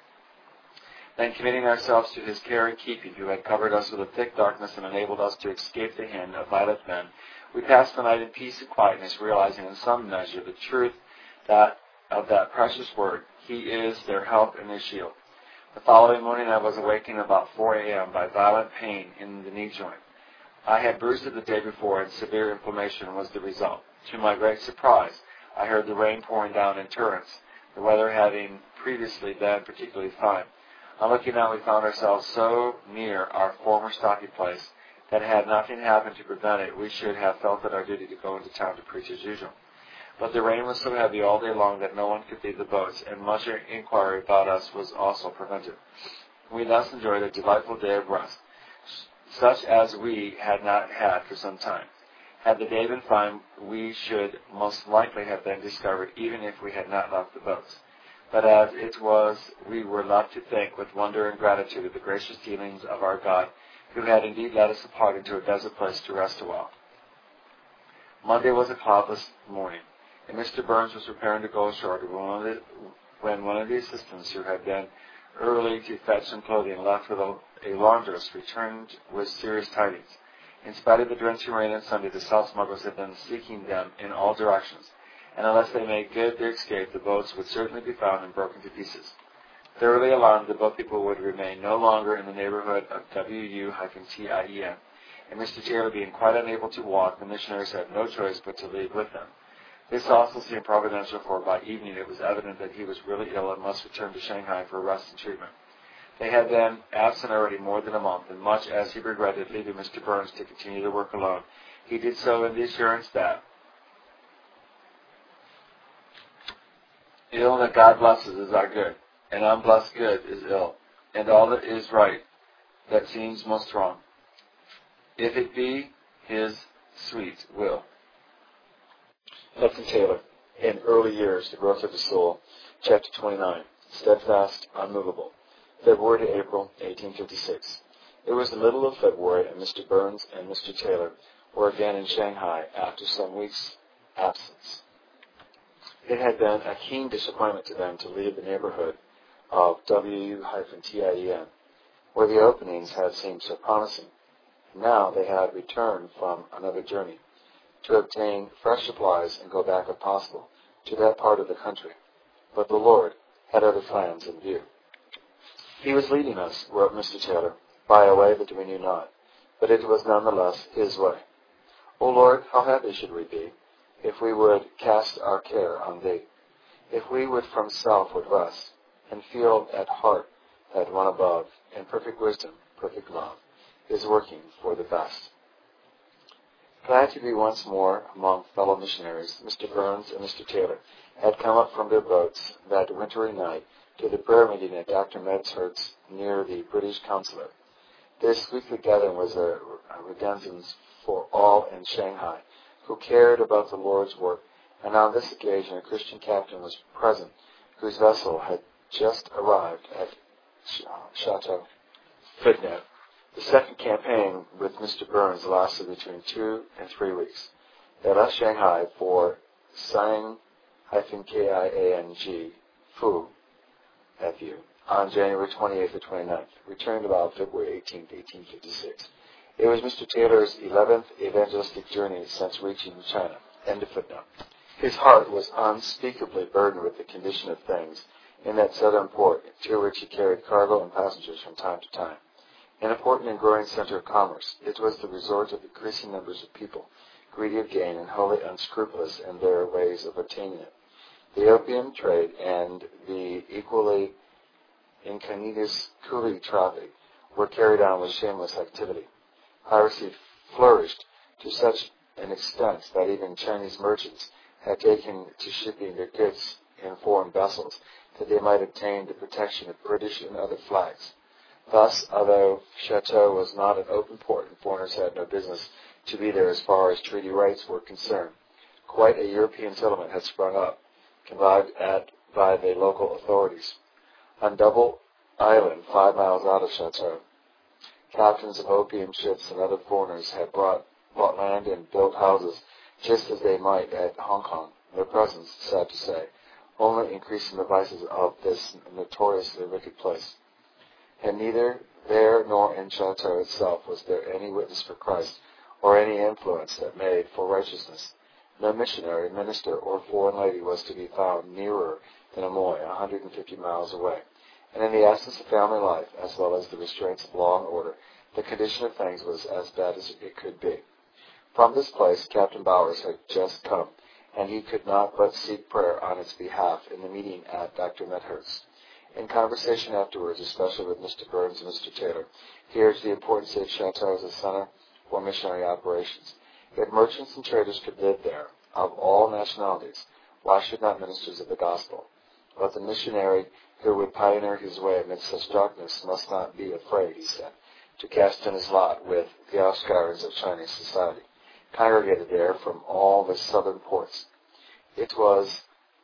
Then committing ourselves to His care and keeping, who had covered us with a thick darkness and enabled us to escape the hand of violent men, we passed the night in peace and quietness, realizing in some measure the truth of that precious word. He is their help and their shield. The following morning I was awakened about 4 a.m. by violent pain in the knee joint. I had bruised it the day before, and severe inflammation was the result. To my great surprise, I heard the rain pouring down in torrents, the weather having previously been particularly fine. On looking out, we found ourselves so near our former stopping place that had nothing happened to prevent it, we should have felt it our duty to go into town to preach as usual. But the rain was so heavy all day long that no one could leave the boats, and much inquiry about us was also prevented. We thus enjoyed a delightful day of rest, such as we had not had for some time. Had the day been fine, we should most likely have been discovered, even if we had not left the boats. But as it was, we were left to think with wonder and gratitude of the gracious dealings of our God, who had indeed led us apart into a desert place to rest a while. Monday was a cloudless morning, and Mr. Burns was preparing to go ashore when one of the assistants, who had been early to fetch some clothing left with a laundress, returned with serious tidings. In spite of the drenching rain on Sunday, the South smugglers had been seeking them in all directions, and unless they made good their escape, the boats would certainly be found and broken to pieces. Thoroughly alarmed, the boat people would remain no longer in the neighborhood of WU-TIEN, and Mr. Taylor being quite unable to walk, the missionaries had no choice but to leave with them. This also seemed providential, for by evening it was evident that he was really ill and must return to Shanghai for rest and treatment. They had been absent already more than a month, and much as he regretted leaving Mr. Burns to continue the work alone, he did so in the assurance that ill that God blesses is our good, and unblessed good is ill, and all that is right that seems most wrong, if it be His sweet will. Hudson Taylor, in Early Years, The Growth of the Soul, Chapter 29, Steadfast, Unmovable, February to April, 1856. It was the middle of February, and Mr. Burns and Mr. Taylor were again in Shanghai after some weeks' absence. It had been a keen disappointment to them to leave the neighborhood of WU-TIEN, where the openings had seemed so promising. Now they had returned from another journey to obtain fresh supplies and go back, if possible, to that part of the country. But the Lord had other plans in view. He was leading us, wrote Mr. Taylor, by a way that we knew not, but it was nonetheless His way. O Lord, how happy should we be if we would cast our care on Thee, if we would from self-would rest, and feel at heart that one above, in perfect wisdom, perfect love, is working for the best. Glad to be once more among fellow missionaries, Mr. Burns and Mr. Taylor had come up from their boats that wintry night to the prayer meeting at Dr. Medshurst's near the British Consulate. This weekly gathering was a redundance for all in Shanghai who cared about the Lord's work, and on this occasion a Christian captain was present whose vessel had just arrived at Chateau. Footnote: The second campaign with Mr. Burns lasted between 2 and 3 weeks. They left Shanghai for Siang-Kiang Fu, F.U., on January 28th or 29th, returned about February 18th, 1856. It was Mr. Taylor's 11th evangelistic journey since reaching China. End of footnote. His heart was unspeakably burdened with the condition of things in that southern port, to which he carried cargo and passengers from time to time. An important and growing center of commerce, it was the resort of increasing numbers of people, greedy of gain and wholly unscrupulous in their ways of obtaining it. The opium trade and the equally incognitous coolie traffic were carried on with shameless activity. Piracy flourished to such an extent that even Chinese merchants had taken to shipping their goods in foreign vessels that they might obtain the protection of British and other flags. Thus, although Chateau was not an open port and foreigners had no business to be there as far as treaty rights were concerned, quite a European settlement had sprung up, connived at by the local authorities. On Double Island, 5 miles out of Chateau, captains of opium ships and other foreigners had bought land and built houses just as they might at Hong Kong, their presence, sad to say, only increasing the vices of this notoriously wicked place. And neither there nor in Chateau itself was there any witness for Christ, or any influence that made for righteousness. No missionary, minister, or foreign lady was to be found nearer than Amoy, 150 miles away. And in the essence of family life, as well as the restraints of law and order, the condition of things was as bad as it could be. From this place Captain Bowers had just come, and he could not but seek prayer on its behalf in the meeting at Dr. Medhurst's. In conversation afterwards, especially with Mr. Burns and Mr. Taylor, he urged the importance of Chateau as a center for missionary operations. If merchants and traders could live there, of all nationalities, why should not ministers of the gospel? But the missionary who would pioneer his way amidst such darkness must not be afraid, he said, to cast in his lot with the outsiders of Chinese society, congregated there from all the southern ports. It was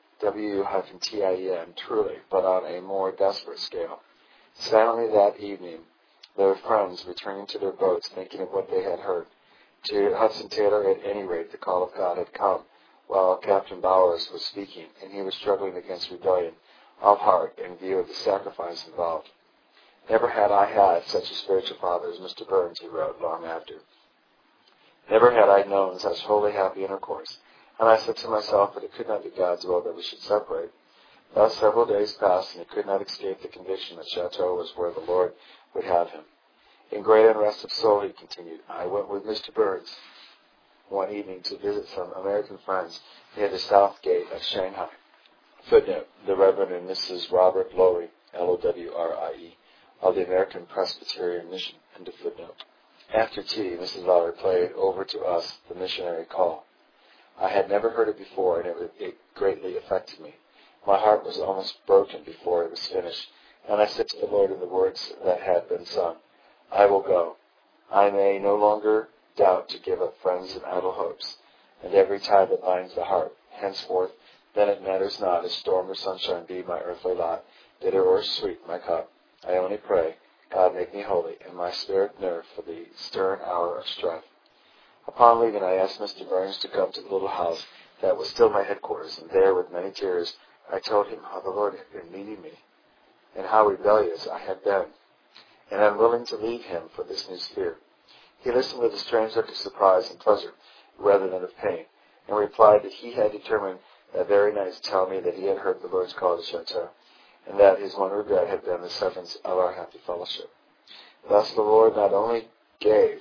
W-TIEN, truly, but on a more desperate scale. Silently that evening, their friends returning to their boats, thinking of what they had heard. To Hudson Taylor, at any rate, the call of God had come, while Captain Bowers was speaking, and he was struggling against rebellion of heart in view of the sacrifice involved. Never had I had such a spiritual father as Mr. Burns, he wrote long after. Never had I known such holy, happy intercourse, and I said to myself that it could not be God's will that we should separate. Thus several days passed, and he could not escape the conviction that Chateau was where the Lord would have him. In great unrest of soul, he continued, I went with Mr. Burns one evening to visit some American friends near the south gate of Shanghai. Footnote, the Reverend and Mrs. Robert Lowry, Lowrie, of the American Presbyterian Mission, end of footnote. After tea, Mrs. Lowry played over to us the missionary call. I had never heard it before, and it greatly affected me. My heart was almost broken before it was finished, and I said to the Lord in the words that had been sung, I will go. I may no longer doubt to give up friends and idle hopes, and every tie that binds the heart. Henceforth, then it matters not if storm or sunshine be my earthly lot, bitter or sweet my cup. I only pray, God make me holy, and my spirit nerve for the stern hour of strife. Upon leaving, I asked Mr. Burns to come to the little house that was still my headquarters, and there, with many tears, I told him how the Lord had been leading me, and how rebellious I had been, and unwilling to leave him for this new sphere. He listened with a strange look of surprise and pleasure, rather than of pain, and replied that he had determined that very night to tell me that he had heard the Lord's call to Chateau, and that his one regret had been the severance of our happy fellowship. Thus the Lord not only gave,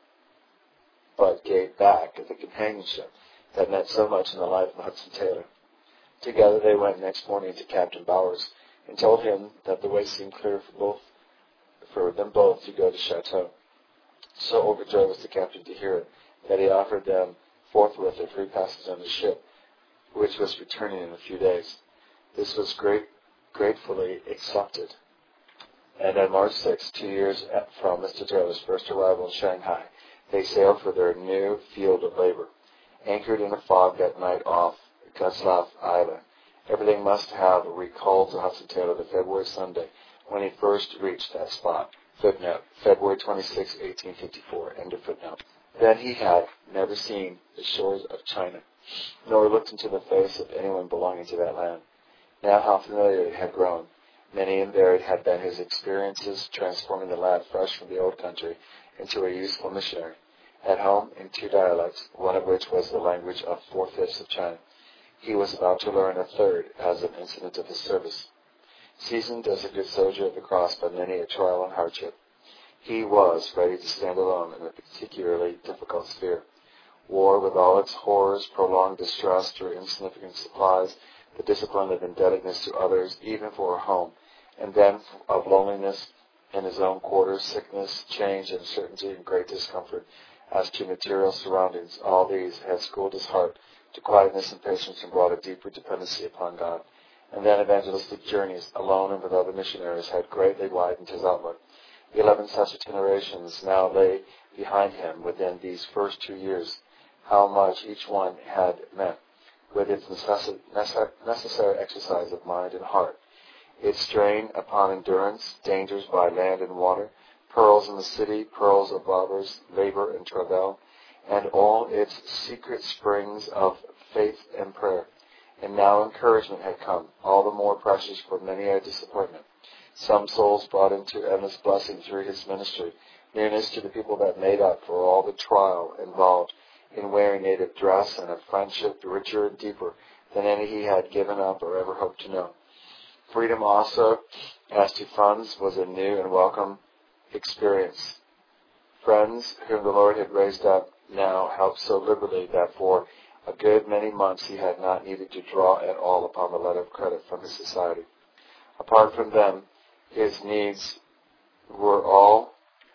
but gave back the companionship that meant so much in the life of Hudson Taylor. Together they went next morning to Captain Bowers, and told him that the way seemed clear for them both to go to Chateau. So overjoyed was the captain to hear it, that he offered them forthwith a free passage on the ship, which was returning in a few days. This was gratefully accepted, and on March 6, 2 years from Mr. Taylor's first arrival in Shanghai, they sailed for their new field of labor. Anchored in a fog that night off Gutslav Island, everything must have recalled to Hudson Taylor the February Sunday when he first reached that spot. Footnote, February 26, 1854, end of footnote. Then he had never seen the shores of China, nor looked into the face of anyone belonging to that land. Now how familiar it had grown. Many and varied had been his experiences, transforming the lad fresh from the old country into a useful missionary. At home, in 2 dialects, one of which was the language of 4/5 of China, he was about to learn a third as an incident of his service. Seasoned as a good soldier of the cross by many a trial and hardship, he was ready to stand alone in a particularly difficult sphere. War, with all its horrors, prolonged distress through insignificant supplies, the discipline of indebtedness to others, even for a home, and then of loneliness in his own quarters, sickness, change, uncertainty, and great discomfort as to material surroundings, all these had schooled his heart to quietness and patience and brought a deeper dependency upon God. And then evangelistic journeys, alone and with other missionaries, had greatly widened his outlook. 11 such itinerations now lay behind him within these first 2 years. How much each one had meant, with its necessary exercise of mind and heart, its strain upon endurance, dangers by land and water, pearls in the city, pearls of robbers, labor and travail, and all its secret springs of faith and prayer. And now encouragement had come, all the more precious for many a disappointment. Some souls brought into endless blessing through his ministry, nearness to the people that made up for all the trial involved in wearing native dress, and a friendship richer and deeper than any he had given up or ever hoped to know. Freedom also, as to funds, was a new and welcome experience. Friends whom the Lord had raised up now helped so liberally that for a good many months he had not needed to draw at all upon the letter of credit from his society. Apart from them, his needs were all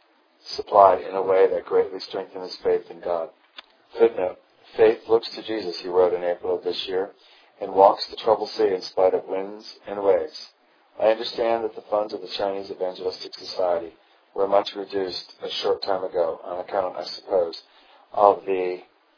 supplied in a way that greatly strengthened his faith in God. Footnote, faith looks to Jesus, he wrote in April of this year, and walks the troubled sea in spite of winds and waves. I understand that the funds of the Chinese Evangelistic Society were much reduced a short time ago on account, I suppose, of the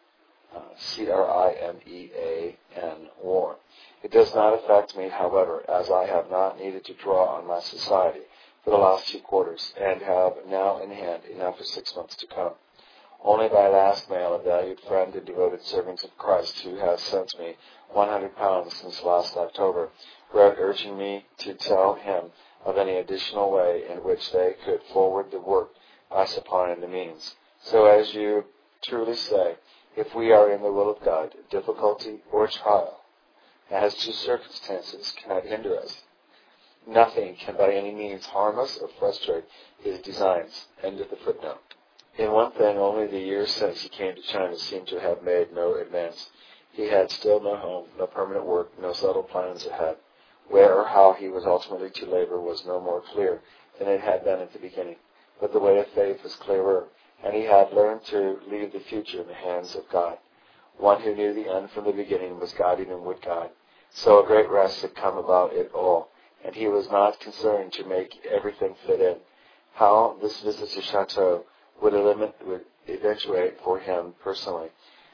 CRIMEAN war. It does not affect me, however, as I have not needed to draw on my society for the last 2 quarters, and have now in hand enough for 6 months to come. Only by last mail a valued friend and devoted servant of Christ, who has sent me £100 since last October, wrote urging me to tell him of any additional way in which they could forward the work by supplying the means. So as you truly say, if we are in the will of God, difficulty or trial, as to circumstances, cannot hinder us. Nothing can by any means harm us or frustrate his designs. End of the footnote. In one thing, only the years since he came to China seemed to have made no advance. He had still no home, no permanent work, no settled plans ahead. Where or how he was ultimately to labor was no more clear than it had been at the beginning. But the way of faith was clearer, and he had learned to leave the future in the hands of God. One who knew the end from the beginning was guiding and would guide. So a great rest had come about it all, and he was not concerned to make everything fit in. How this visit to Chateau would eventuate for him personally,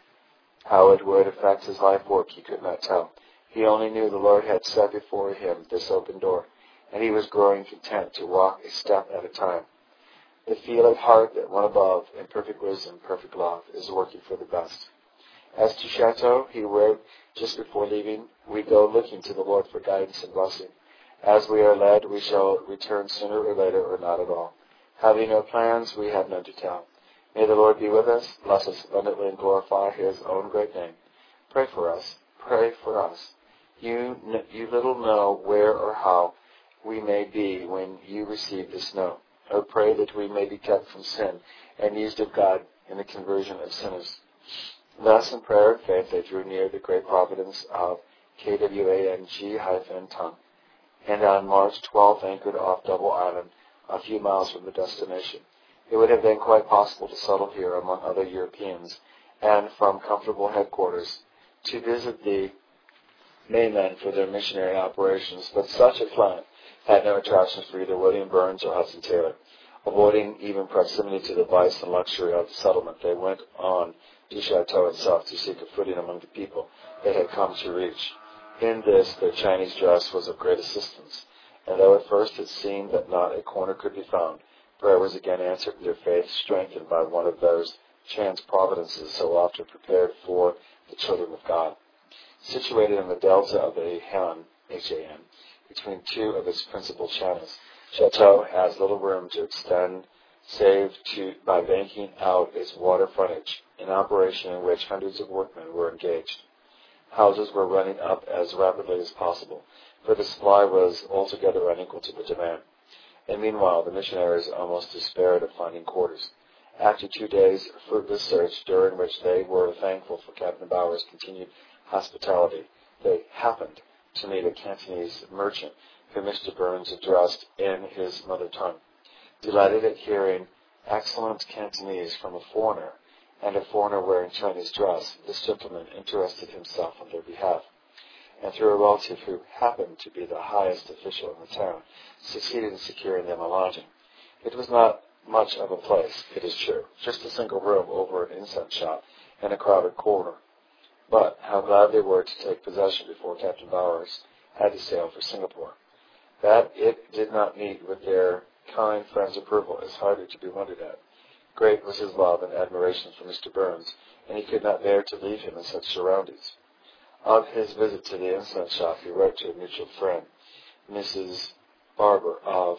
how it would affect his life work, he could not tell. He only knew the Lord had set before him this open door, and he was growing content to walk a step at a time. The feel of heart that one above, in perfect wisdom, perfect love, is working for the best. As to Chateau, he wrote just before leaving, we go looking to the Lord for guidance and blessing. As we are led, we shall return sooner or later, or not at all. Having no plans, we have none to tell. May the Lord be with us, bless us abundantly, and glorify his own great name. Pray for us. Pray for us. You little know where or how we may be when you receive this note. Oh, pray that we may be kept from sin and used of God in the conversion of sinners. Thus, in prayer and faith, they drew near the great providence of KWANG-Tongue, and on March 12th anchored off Double Island, a few miles from the destination. It would have been quite possible to settle here among other Europeans, and from comfortable headquarters, to visit the mainland for their missionary operations, but such a plan had no attractions for either William Burns or Hudson Taylor. Avoiding even proximity to the vice and luxury of the settlement, they went on to Chateau itself to seek a footing among the people they had come to reach. In this, their Chinese dress was of great assistance, and though at first it seemed that not a corner could be found, Prayer was again answered, and their faith strengthened by one of those chance providences so often prepared for the children of God. Situated in the delta of the Han, H-A-N, between two of its principal channels, Chateau has little room to extend save by banking out its water frontage, an operation in which hundreds of workmen were engaged. Houses were running up as rapidly as possible, for the supply was altogether unequal to the demand. And meanwhile, the missionaries almost despaired of finding quarters. After 2 days' fruitless search, during which they were thankful for Captain Bauer's continued hospitality, they happened to meet a Cantonese merchant whom Mr. Burns addressed in his mother tongue. Delighted at hearing excellent Cantonese from a foreigner, and a foreigner wearing Chinese dress, this gentleman interested himself on their behalf, and through a relative who happened to be the highest official in the town, succeeded in securing them a lodging. It was not much of a place, it is true, just a single room over an incense shop in a crowded corner. But how glad they were to take possession before Captain Bowers had to sail for Singapore. That it did not meet with their kind friend's approval is hardly to be wondered at. Great was his love and admiration for Mr. Burns, and he could not bear to leave him in such surroundings. Of his visit to the incense shop, he wrote to a mutual friend, Mrs. Barber of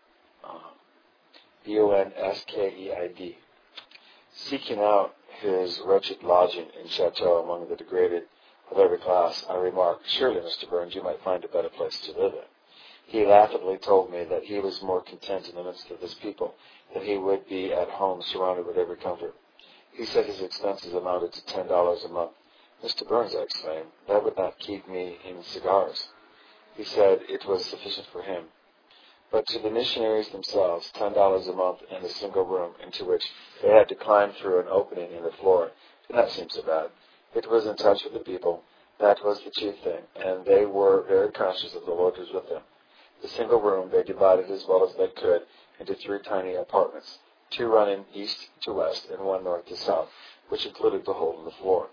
Bonskeid. Seeking out his wretched lodging in Chateau among the degraded of every class, I remarked, "Surely, Mr. Burns, you might find a better place to live in." He laughingly told me that he was more content in the midst of his people than he would be at home surrounded with every comfort. He said his expenses amounted to $10 a month. "Mr. Burns," I exclaimed, "that would not keep me in cigars." He said it was sufficient for him. But to the missionaries themselves, $10 a month in a single room into which they had to climb through an opening in the floor did not seem so bad. It was in touch with the people. That was the chief thing, and they were very conscious that the Lord was with them. The single room they divided as well as they could into 3 tiny apartments, 2 running east to west and 1 north to south, which included the hole in the floor.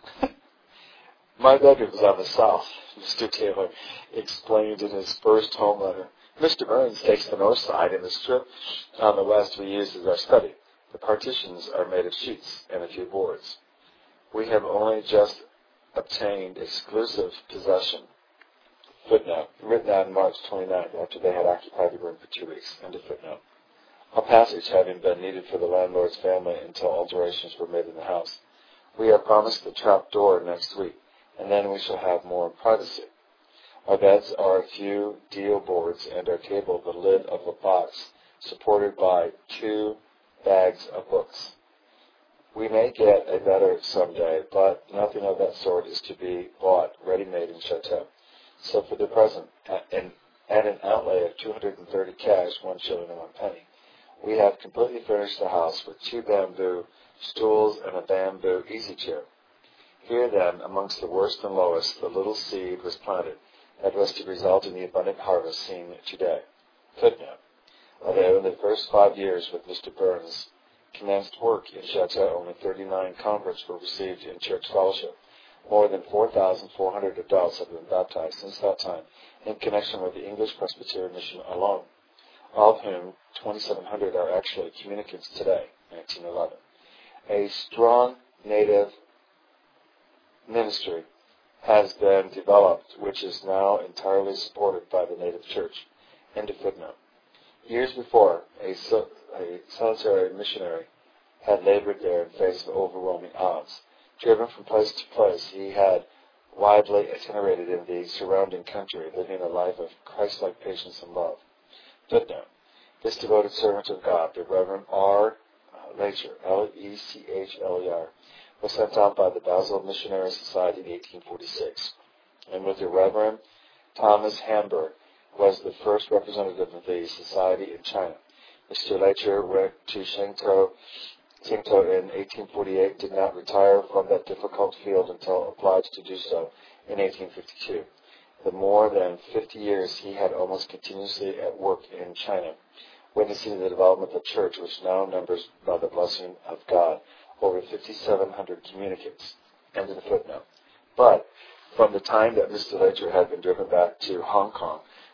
"My bedroom is on the south," Mr. Taylor explained in his first home letter. "Mr. Burns takes the north side, and the strip on the west we use as our study. The partitions are made of sheets and a few boards. We have only just obtained exclusive possession." Footnote, written on March 29th, after they had occupied the room for 2 weeks. End of footnote. A passage having been needed for the landlord's family until alterations were made in the house. "We are promised the trap door next week, and then we shall have more privacy. Our beds are a few deal boards, and our table the lid of a box supported by 2 bags of books. We may get a better some day, but nothing of that sort is to be bought ready-made in Chateau. So for the present, at an outlay of 230 cash, 1 shilling and 1 penny, we have completely furnished the house with 2 bamboo stools and a bamboo easy-chair. Here, then, amongst the worst and lowest, the little seed was planted that was to result in the abundant harvest seen today." Footnote. Although in the first 5 years with Mr. Burns commenced work in Chateau, only 39 converts were received in church fellowship. More than 4,400 adults have been baptized since that time in connection with the English Presbyterian Mission alone, of whom 2,700 are actually communicants today, 1911. A strong native ministry has been developed, which is now entirely supported by the native church. End of footnote. Years before, a solitary missionary had labored there in face of overwhelming odds. Driven from place to place, he had widely itinerated in the surrounding country, living a life of Christ-like patience and love. Footnote. This devoted servant of God, the Reverend R. Lecher, L-E-C-H-L-E-R, was sent out by the Basel Missionary Society in 1846, and with the Reverend Thomas Hamburg was the first representative of the society in China. Mr. Lecher went to Tsingtao in 1848, did not retire from that difficult field until obliged to do so in 1852. The more than 50 years he had almost continuously at work in China, witnessing the development of the church, which now numbers, by the blessing of God, over 5,700 communicants. End of the footnote. But from the time that Mr. Lecher had been driven back to Hong Kong,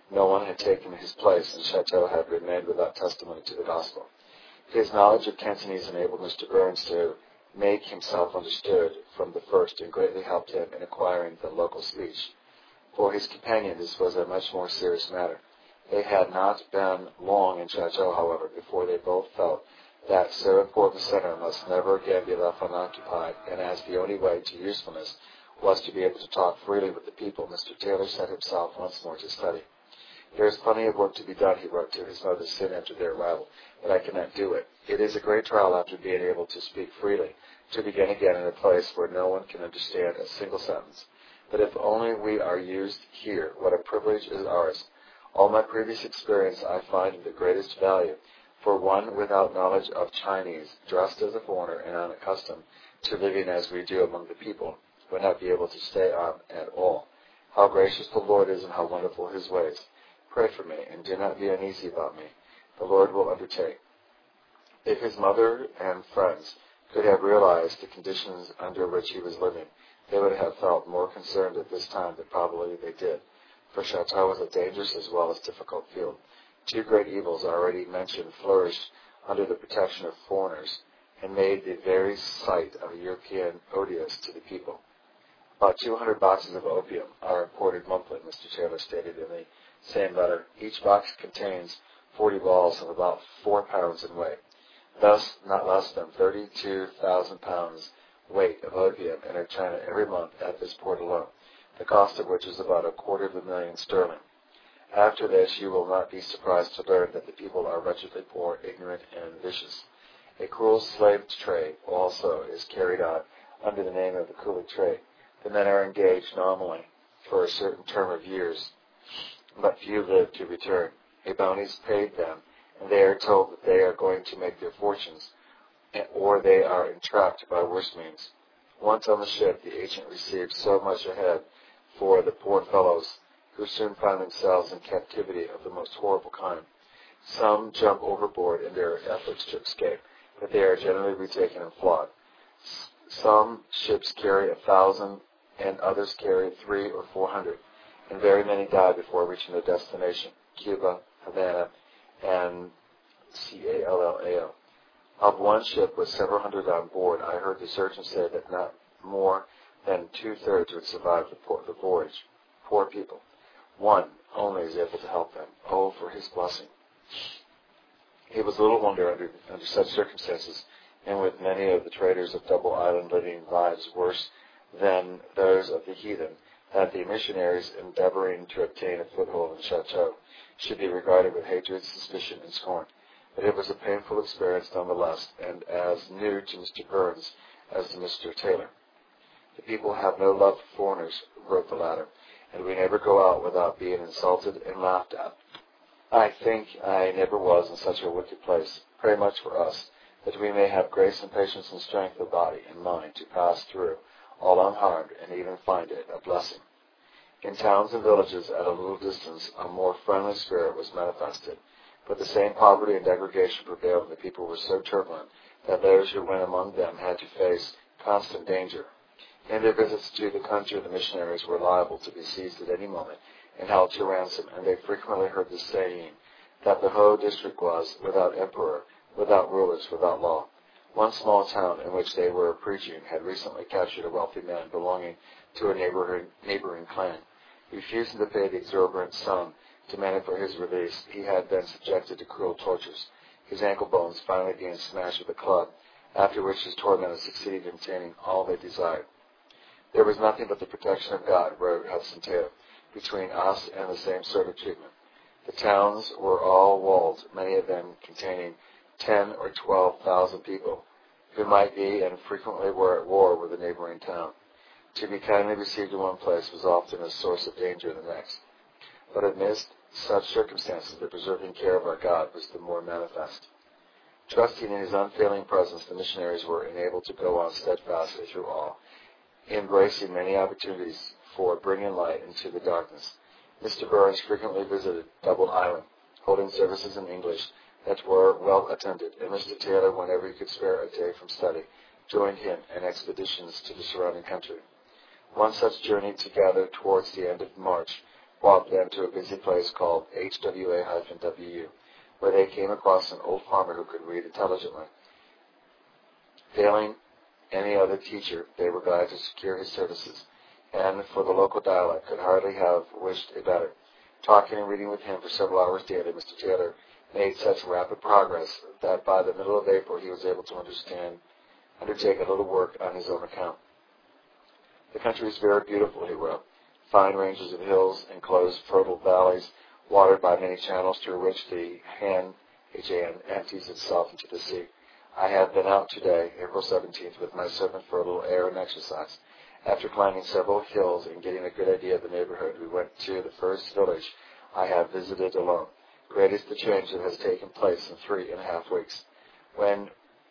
No one had taken his place, and Chateau had remained without testimony to the gospel. His knowledge of Cantonese enabled Mr. Burns to make himself understood from the first, and greatly helped him in acquiring the local speech. For his companion, this was a much more serious matter. They had not been long in Chateau, however, before they both felt that so important a center must never again be left unoccupied, and as the only way to usefulness was to be able to talk freely with the people, Mr. Taylor set himself once more to study. "There is plenty of work to be done," he wrote to his mother soon after their arrival, "but I cannot do it. It is a great trial after being able to speak freely, to begin again in a place where no one can understand a single sentence. But if only we are used here, what a privilege is ours. All my previous experience I find of the greatest value, for one without knowledge of Chinese, dressed as a foreigner and unaccustomed to living as we do among the people, would not be able to stay on at all. How gracious the Lord is and how wonderful his ways. Pray for me, and do not be uneasy about me. The Lord will undertake." If his mother and friends could have realized the conditions under which he was living, they would have felt more concerned at this time than probably they did, for Chateau was a dangerous as well as difficult field. Two great evils already mentioned flourished under the protection of foreigners, and made the very sight of a European odious to the people. "About 200 boxes of opium are imported monthly," Mr. Taylor stated in the same letter. "Each box contains 40 balls of about 4 pounds in weight. Thus, not less than 32,000 pounds weight of opium enter China every month at this port alone, the cost of which is about £250,000 sterling. After this, you will not be surprised to learn that the people are wretchedly poor, ignorant, and vicious. A cruel slave trade also is carried on under the name of the coolie trade. The men are engaged nominally for a certain term of years, but few live to return. A bounty is paid them, and they are told that they are going to make their fortunes, or they are entrapped by worse means. Once on the ship, the agent receives so much ahead for the poor fellows, who soon find themselves in captivity of the most horrible kind. Some jump overboard in their efforts to escape, but they are generally retaken and flogged. Some ships carry 1,000, and others carry 300 or 400, and very many die before reaching their destination, Cuba, Havana, and Callao. Of one ship with several hundred on board, I heard the surgeon say that not more than 2/3 would survive the voyage. Poor people. One only is able to help them. Oh, for his blessing. It was little wonder under such circumstances, and with many of the traders of Double Island living lives worse than those of the heathen, that the missionaries endeavoring to obtain a foothold in Chateau should be regarded with hatred, suspicion, and scorn. But it was a painful experience nonetheless, and as new to Mr. Burns as to Mr. Taylor. "The people have no love for foreigners," wrote the latter, "and we never go out without being insulted and laughed at. I think I never was in such a wicked place. Pray much for us, that we may have grace and patience and strength of body and mind to pass through all unharmed, and even find it a blessing." In towns and villages at a little distance, a more friendly spirit was manifested, but the same poverty and degradation prevailed, and the people were so turbulent that those who went among them had to face constant danger. In their visits to the country, the missionaries were liable to be seized at any moment and held to ransom, and they frequently heard the saying that the whole district was without emperor, without rulers, without law. One small town in which they were preaching had recently captured a wealthy man belonging to a neighboring clan. Refusing to pay the exorbitant sum demanded for his release, he had been subjected to cruel tortures, his ankle bones finally being smashed with a club, after which his tormentors succeeded in obtaining all they desired. "There was nothing but the protection of God," wrote Hudson Taylor, "between us and the same sort of treatment. The towns were all walled, many of them containing 10,000 or 12,000 people, who might be and frequently were at war with the neighboring town. To be kindly received in one place was often a source of danger in the next. But amidst such circumstances, the preserving care of our God was the more manifest." Trusting in his unfailing presence, the missionaries were enabled to go on steadfastly through all, embracing many opportunities for bringing light into the darkness. Mr. Burns frequently visited Double Island, holding services in English that were well attended, and Mr. Taylor, whenever he could spare a day from study, joined him in expeditions to the surrounding country. One such journey together towards the end of March walked them to a busy place called HWA-WU, where they came across an old farmer who could read intelligently. Failing any other teacher, they were glad to secure his services, and for the local dialect could hardly have wished it better. Talking and reading with him for several hours daily, Mr. Taylor made such rapid progress that by the middle of April he was able to undertake a little work on his own account. The country is very beautiful, he wrote. Fine ranges of hills, enclosed fertile valleys, watered by many channels through which the Han empties itself into the sea. I have been out today, April 17th, with my servant for a little air and exercise. After climbing several hills and getting a good idea of the neighborhood, we went to the first village I have visited alone. Great is the change that has taken place in 3.5 weeks. When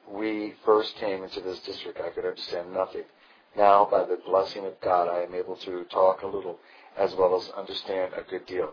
we first came into this district, I could understand nothing. Now, by the blessing of God, I am able to talk a little as well as understand a good deal.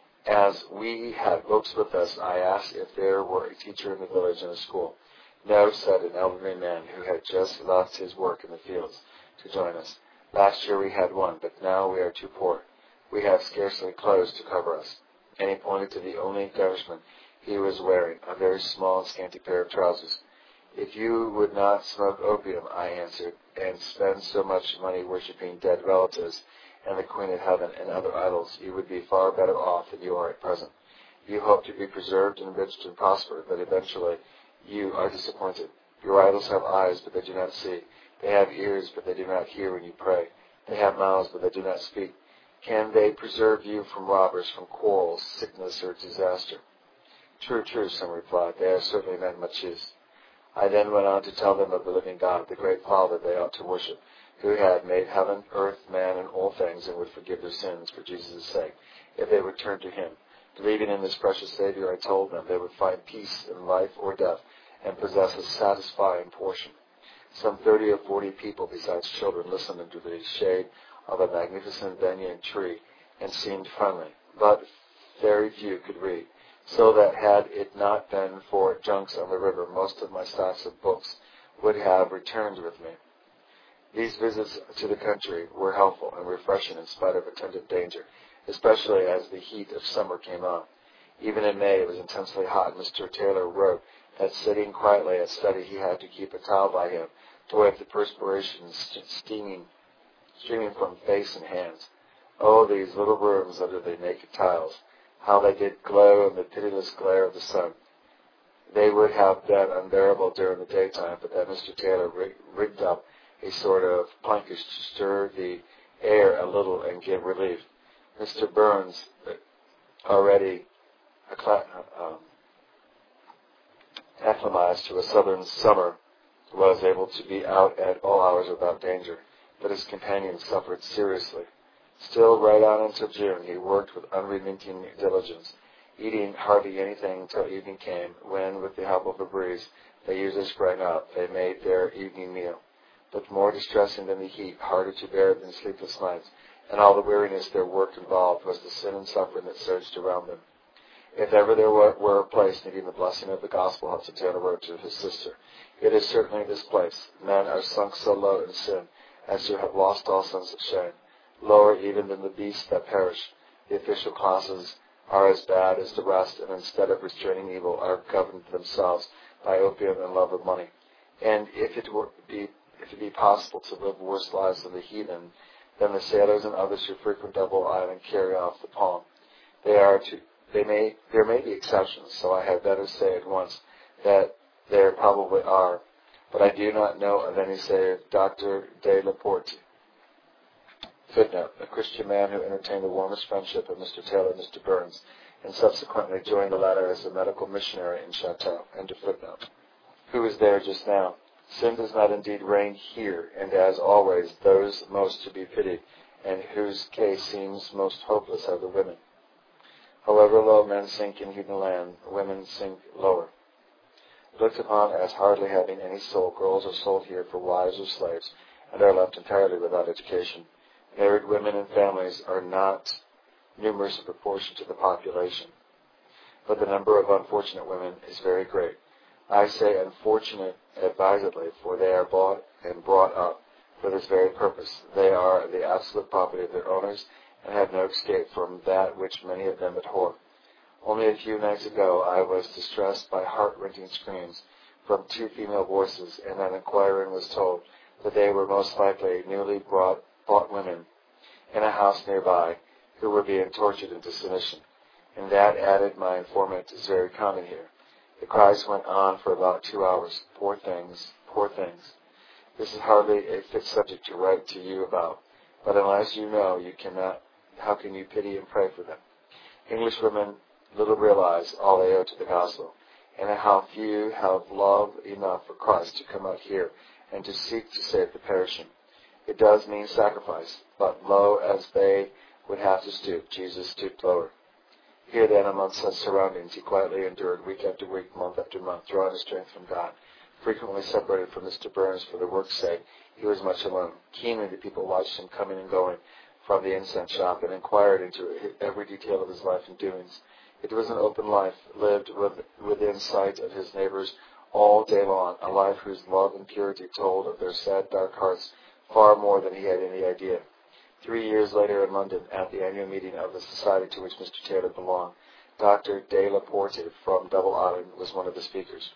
As we had books with us, I asked if there were a teacher in the village and a school. No, said an elderly man who had just left his work in the fields to join us. Last year we had one, but now we are too poor. We have scarcely clothes to cover us. And he pointed to the only garment he was wearing, a very small and scanty pair of trousers. If you would not smoke opium, I answered, and spend so much money worshipping dead relatives and the Queen of Heaven and other idols, you would be far better off than you are at present. You hope to be preserved, enriched, and prosper, but eventually you are disappointed. Your idols have eyes, but they do not see. They have ears, but they do not hear when you pray. They have mouths, but they do not speak. Can they preserve you from robbers, from quarrels, sickness, or disaster? True, true, some replied. They are certainly men much use. I then went on to tell them of the living God, the great Father they ought to worship, who had made heaven, earth, man, and all things, and would forgive their sins for Jesus' sake, if they would turn to him. Believing in this precious Savior, I told them they would find peace in life or death, and possess a satisfying portion. Some 30 or 40 people, besides children, listened under the shade of a magnificent banyan tree, and seemed friendly, but very few could read, so that had it not been for junks on the river, most of my stocks of books would have returned with me. These visits to the country were helpful and refreshing in spite of attendant danger, especially as the heat of summer came on. Even in May it was intensely hot, and Mr. Taylor wrote that sitting quietly at study he had to keep a towel by him to wipe the perspiration streaming from face and hands. Oh, these little rooms under the naked tiles! How they did glow in the pitiless glare of the sun. They would have been unbearable during the daytime, but that Mr. Taylor rigged up a sort of plankage to stir the air a little and give relief. Mr. Burns, already acclimatized to a southern summer, was able to be out at all hours without danger, but his companions suffered seriously. Still, right on until June, he worked with unremitting diligence, eating hardly anything until evening came, when, with the help of a breeze, they usually sprang up. They made their evening meal. But more distressing than the heat, harder to bear than sleepless nights, and all the weariness their work involved, was the sin and suffering that surged around them. If ever there were a place needing the blessing of the gospel, Hudson Taylor wrote to his sister, it is certainly this place. Men are sunk so low in sin as to have lost all sense of shame, lower even than the beasts that perish. The official classes are as bad as the rest, and instead of restraining evil, are governed themselves by opium and love of money. And if it be possible to live worse lives than the heathen, then the sailors and others who frequent Double Island carry off the palm. There may be exceptions, so I had better say at once that there probably are, but I do not know of any save Dr. de la Porte. Footnote: a Christian man who entertained the warmest friendship of Mr. Taylor and Mr. Burns, and subsequently joined the latter as a medical missionary in Chateau. End of footnote. Who is there just now? Sin does not indeed reign here, and as always, those most to be pitied, and whose case seems most hopeless, are the women. However low men sink in heathen land, women sink lower. Looked upon as hardly having any soul, girls are sold here for wives or slaves, and are left entirely without education. Married women and families are not numerous in proportion to the population, but the number of unfortunate women is very great. I say unfortunate advisedly, for they are bought and brought up for this very purpose. They are the absolute property of their owners, and have no escape from that which many of them abhor. Only a few nights ago I was distressed by heart-rending screams from 2 female voices, and on inquiring was told that they were most likely newly bought women in a house nearby who were being tortured into submission. And that, added my informant, is very common here. The cries went on for about 2 hours. Poor things, poor things. This is hardly a fit subject to write to you about, but unless you know, you cannot. How can you pity and pray for them? English women little realize all they owe to the gospel, and how few have love enough for Christ to come out here and to seek to save the perishing. It does mean sacrifice, but low as they would have to stoop, Jesus stooped lower. Here then, among such surroundings, he quietly endured week after week, month after month, drawing his strength from God. Frequently separated from Mr. Burns for the work's sake, he was much alone. Keenly the people watched him coming and going from the incense shop and inquired into every detail of his life and doings. It was an open life, lived within sight of his neighbors all day long, a life whose love and purity told of their sad, dark hearts far more than he had any idea. 3 years later in London, at the annual meeting of the society to which Mr. Taylor belonged, Dr. De La Porte from Double Island was one of the speakers.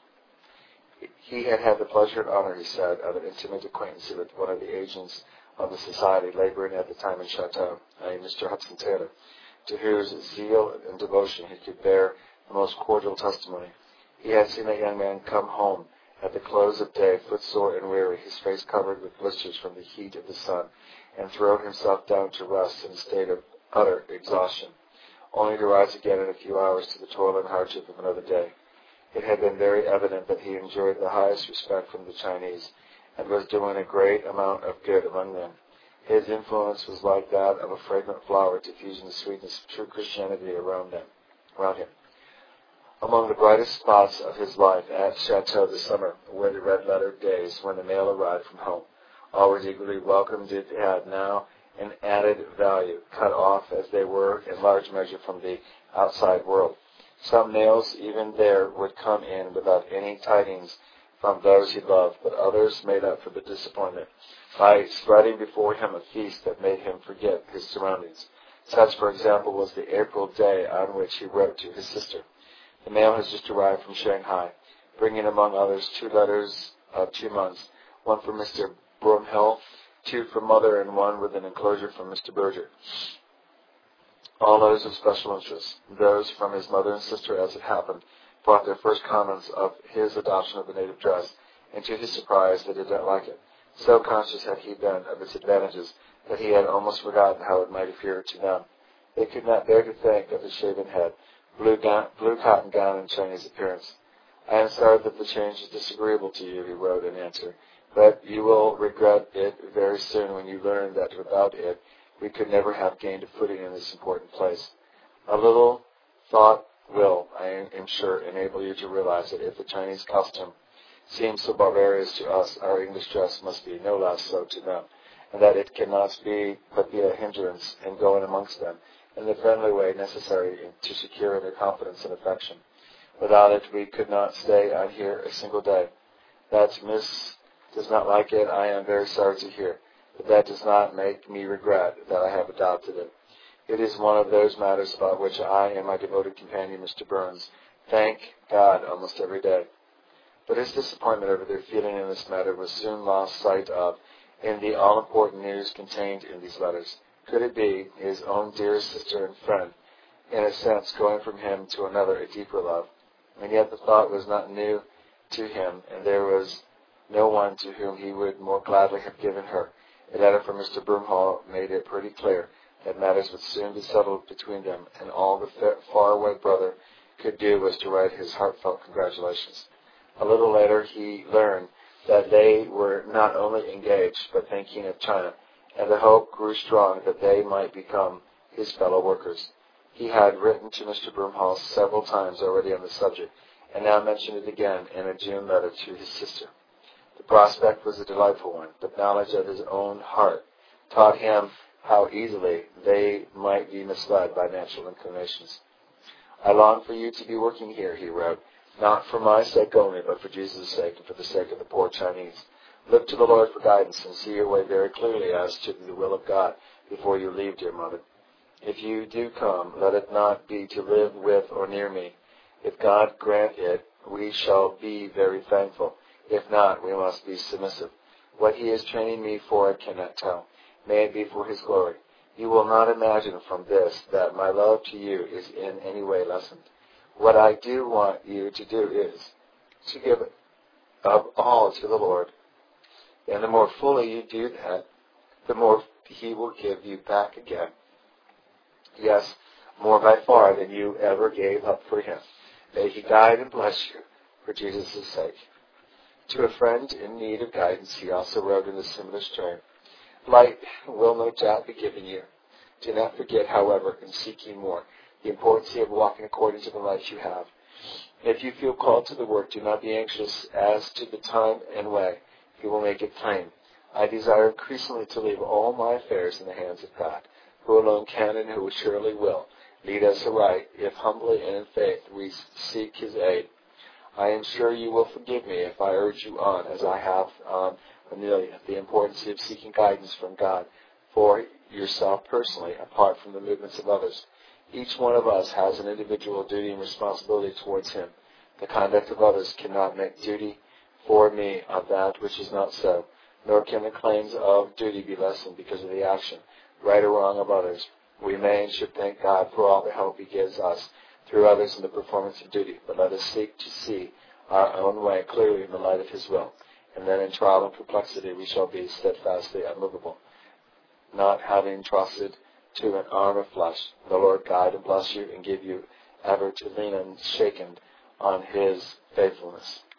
He had had the pleasure and honor, he said, of an intimate acquaintance with one of the agents of the society laboring at the time in Chateau, Mr. Hudson Taylor, to whose zeal and devotion he could bear the most cordial testimony. He had seen that young man come home at the close of day, footsore and weary, his face covered with blisters from the heat of the sun, and throw himself down to rest in a state of utter exhaustion, only to rise again in a few hours to the toil and hardship of another day. It had been very evident that he enjoyed the highest respect from the Chinese, and was doing a great amount of good among them. His influence was like that of a fragrant flower diffusing the sweetness of true Christianity around him. Among the brightest spots of his life at Chateau this summer were the red-lettered days when the mail arrived from home. Always eagerly welcomed, it had now an added value, cut off as they were in large measure from the outside world. Some mails even there would come in without any tidings from those he loved, but others made up for the disappointment by spreading before him a feast that made him forget his surroundings. Such, for example, was the April day on which he wrote to his sister. The mail has just arrived from Shanghai, bringing among others 2 letters of 2 months, one from Mr. Broomhill, 2 from Mother, and 1 with an enclosure from Mr. Berger. All those of special interest. Those from his mother and sister, as it happened, brought their first comments of his adoption of the native dress, and to his surprise they did not like it. So conscious had he been of its advantages that he had almost forgotten how it might appear to them. They could not bear to think of his shaven head, blue cotton gown, and Chinese appearance. I am sorry that the change is disagreeable to you, he wrote in answer, but you will regret it very soon when you learn that without it we could never have gained a footing in this important place. A little thought will, I am sure, enable you to realize that if the Chinese costume seems so barbarous to us, our English dress must be no less so to them, and that it cannot but be a hindrance in going amongst them in the friendly way necessary to secure their confidence and affection. Without it, we could not stay on here a single day. That Miss does not like it, I am very sorry to hear, but that does not make me regret that I have adopted it. It is one of those matters about which I and my devoted companion, Mr. Burns, thank God almost every day. But his disappointment over their feeling in this matter was soon lost sight of in the all-important news contained in these letters. Could it be his own dearest sister and friend, in a sense going from him to another a deeper love? And yet the thought was not new to him, and there was no one to whom he would more gladly have given her. A letter from Mr. Broomhall made it pretty clear that matters would soon be settled between them, and all the far-away brother could do was to write his heartfelt congratulations. A little later he learned that they were not only engaged, but thinking of China, and the hope grew strong that they might become his fellow workers. He had written to Mr. Broomhall several times already on the subject, and now mentioned it again in a June letter to his sister. The prospect was a delightful one, but knowledge of his own heart taught him how easily they might be misled by natural inclinations. I long for you to be working here, he wrote, not for my sake only, but for Jesus' sake and for the sake of the poor Chinese. Look to the Lord for guidance and see your way very clearly as to the will of God before you leave, dear mother. If you do come, let it not be to live with or near me. If God grant it, we shall be very thankful. If not, we must be submissive. What he is training me for I cannot tell. May it be for his glory. You will not imagine from this that my love to you is in any way lessened. What I do want you to do is to give up all to the Lord. And the more fully you do that, the more he will give you back again. Yes, more by far than you ever gave up for him. May he guide and bless you for Jesus' sake. To a friend in need of guidance, he also wrote in a similar strain, Light will no doubt be given you. Do not forget, however, in seeking more, the importance of walking according to the light you have. If you feel called to the work, do not be anxious as to the time and way. He will make it plain. I desire increasingly to leave all my affairs in the hands of God, who alone can and who surely will lead us aright, if humbly and in faith we seek his aid. I am sure you will forgive me if I urge you on, as I have on Amelia, the importance of seeking guidance from God for yourself personally, apart from the movements of others. Each one of us has an individual duty and responsibility towards him. The conduct of others cannot make duty for me of that which is not so, nor can the claims of duty be lessened because of the action, right or wrong, of others. We may and should thank God for all the help he gives us through others in the performance of duty, but let us seek to see our own way clearly in the light of his will, and then in trial and perplexity we shall be steadfastly unmovable, not having trusted to an arm of flesh. The Lord guide and bless you and give you ever to lean unshaken on his faithfulness.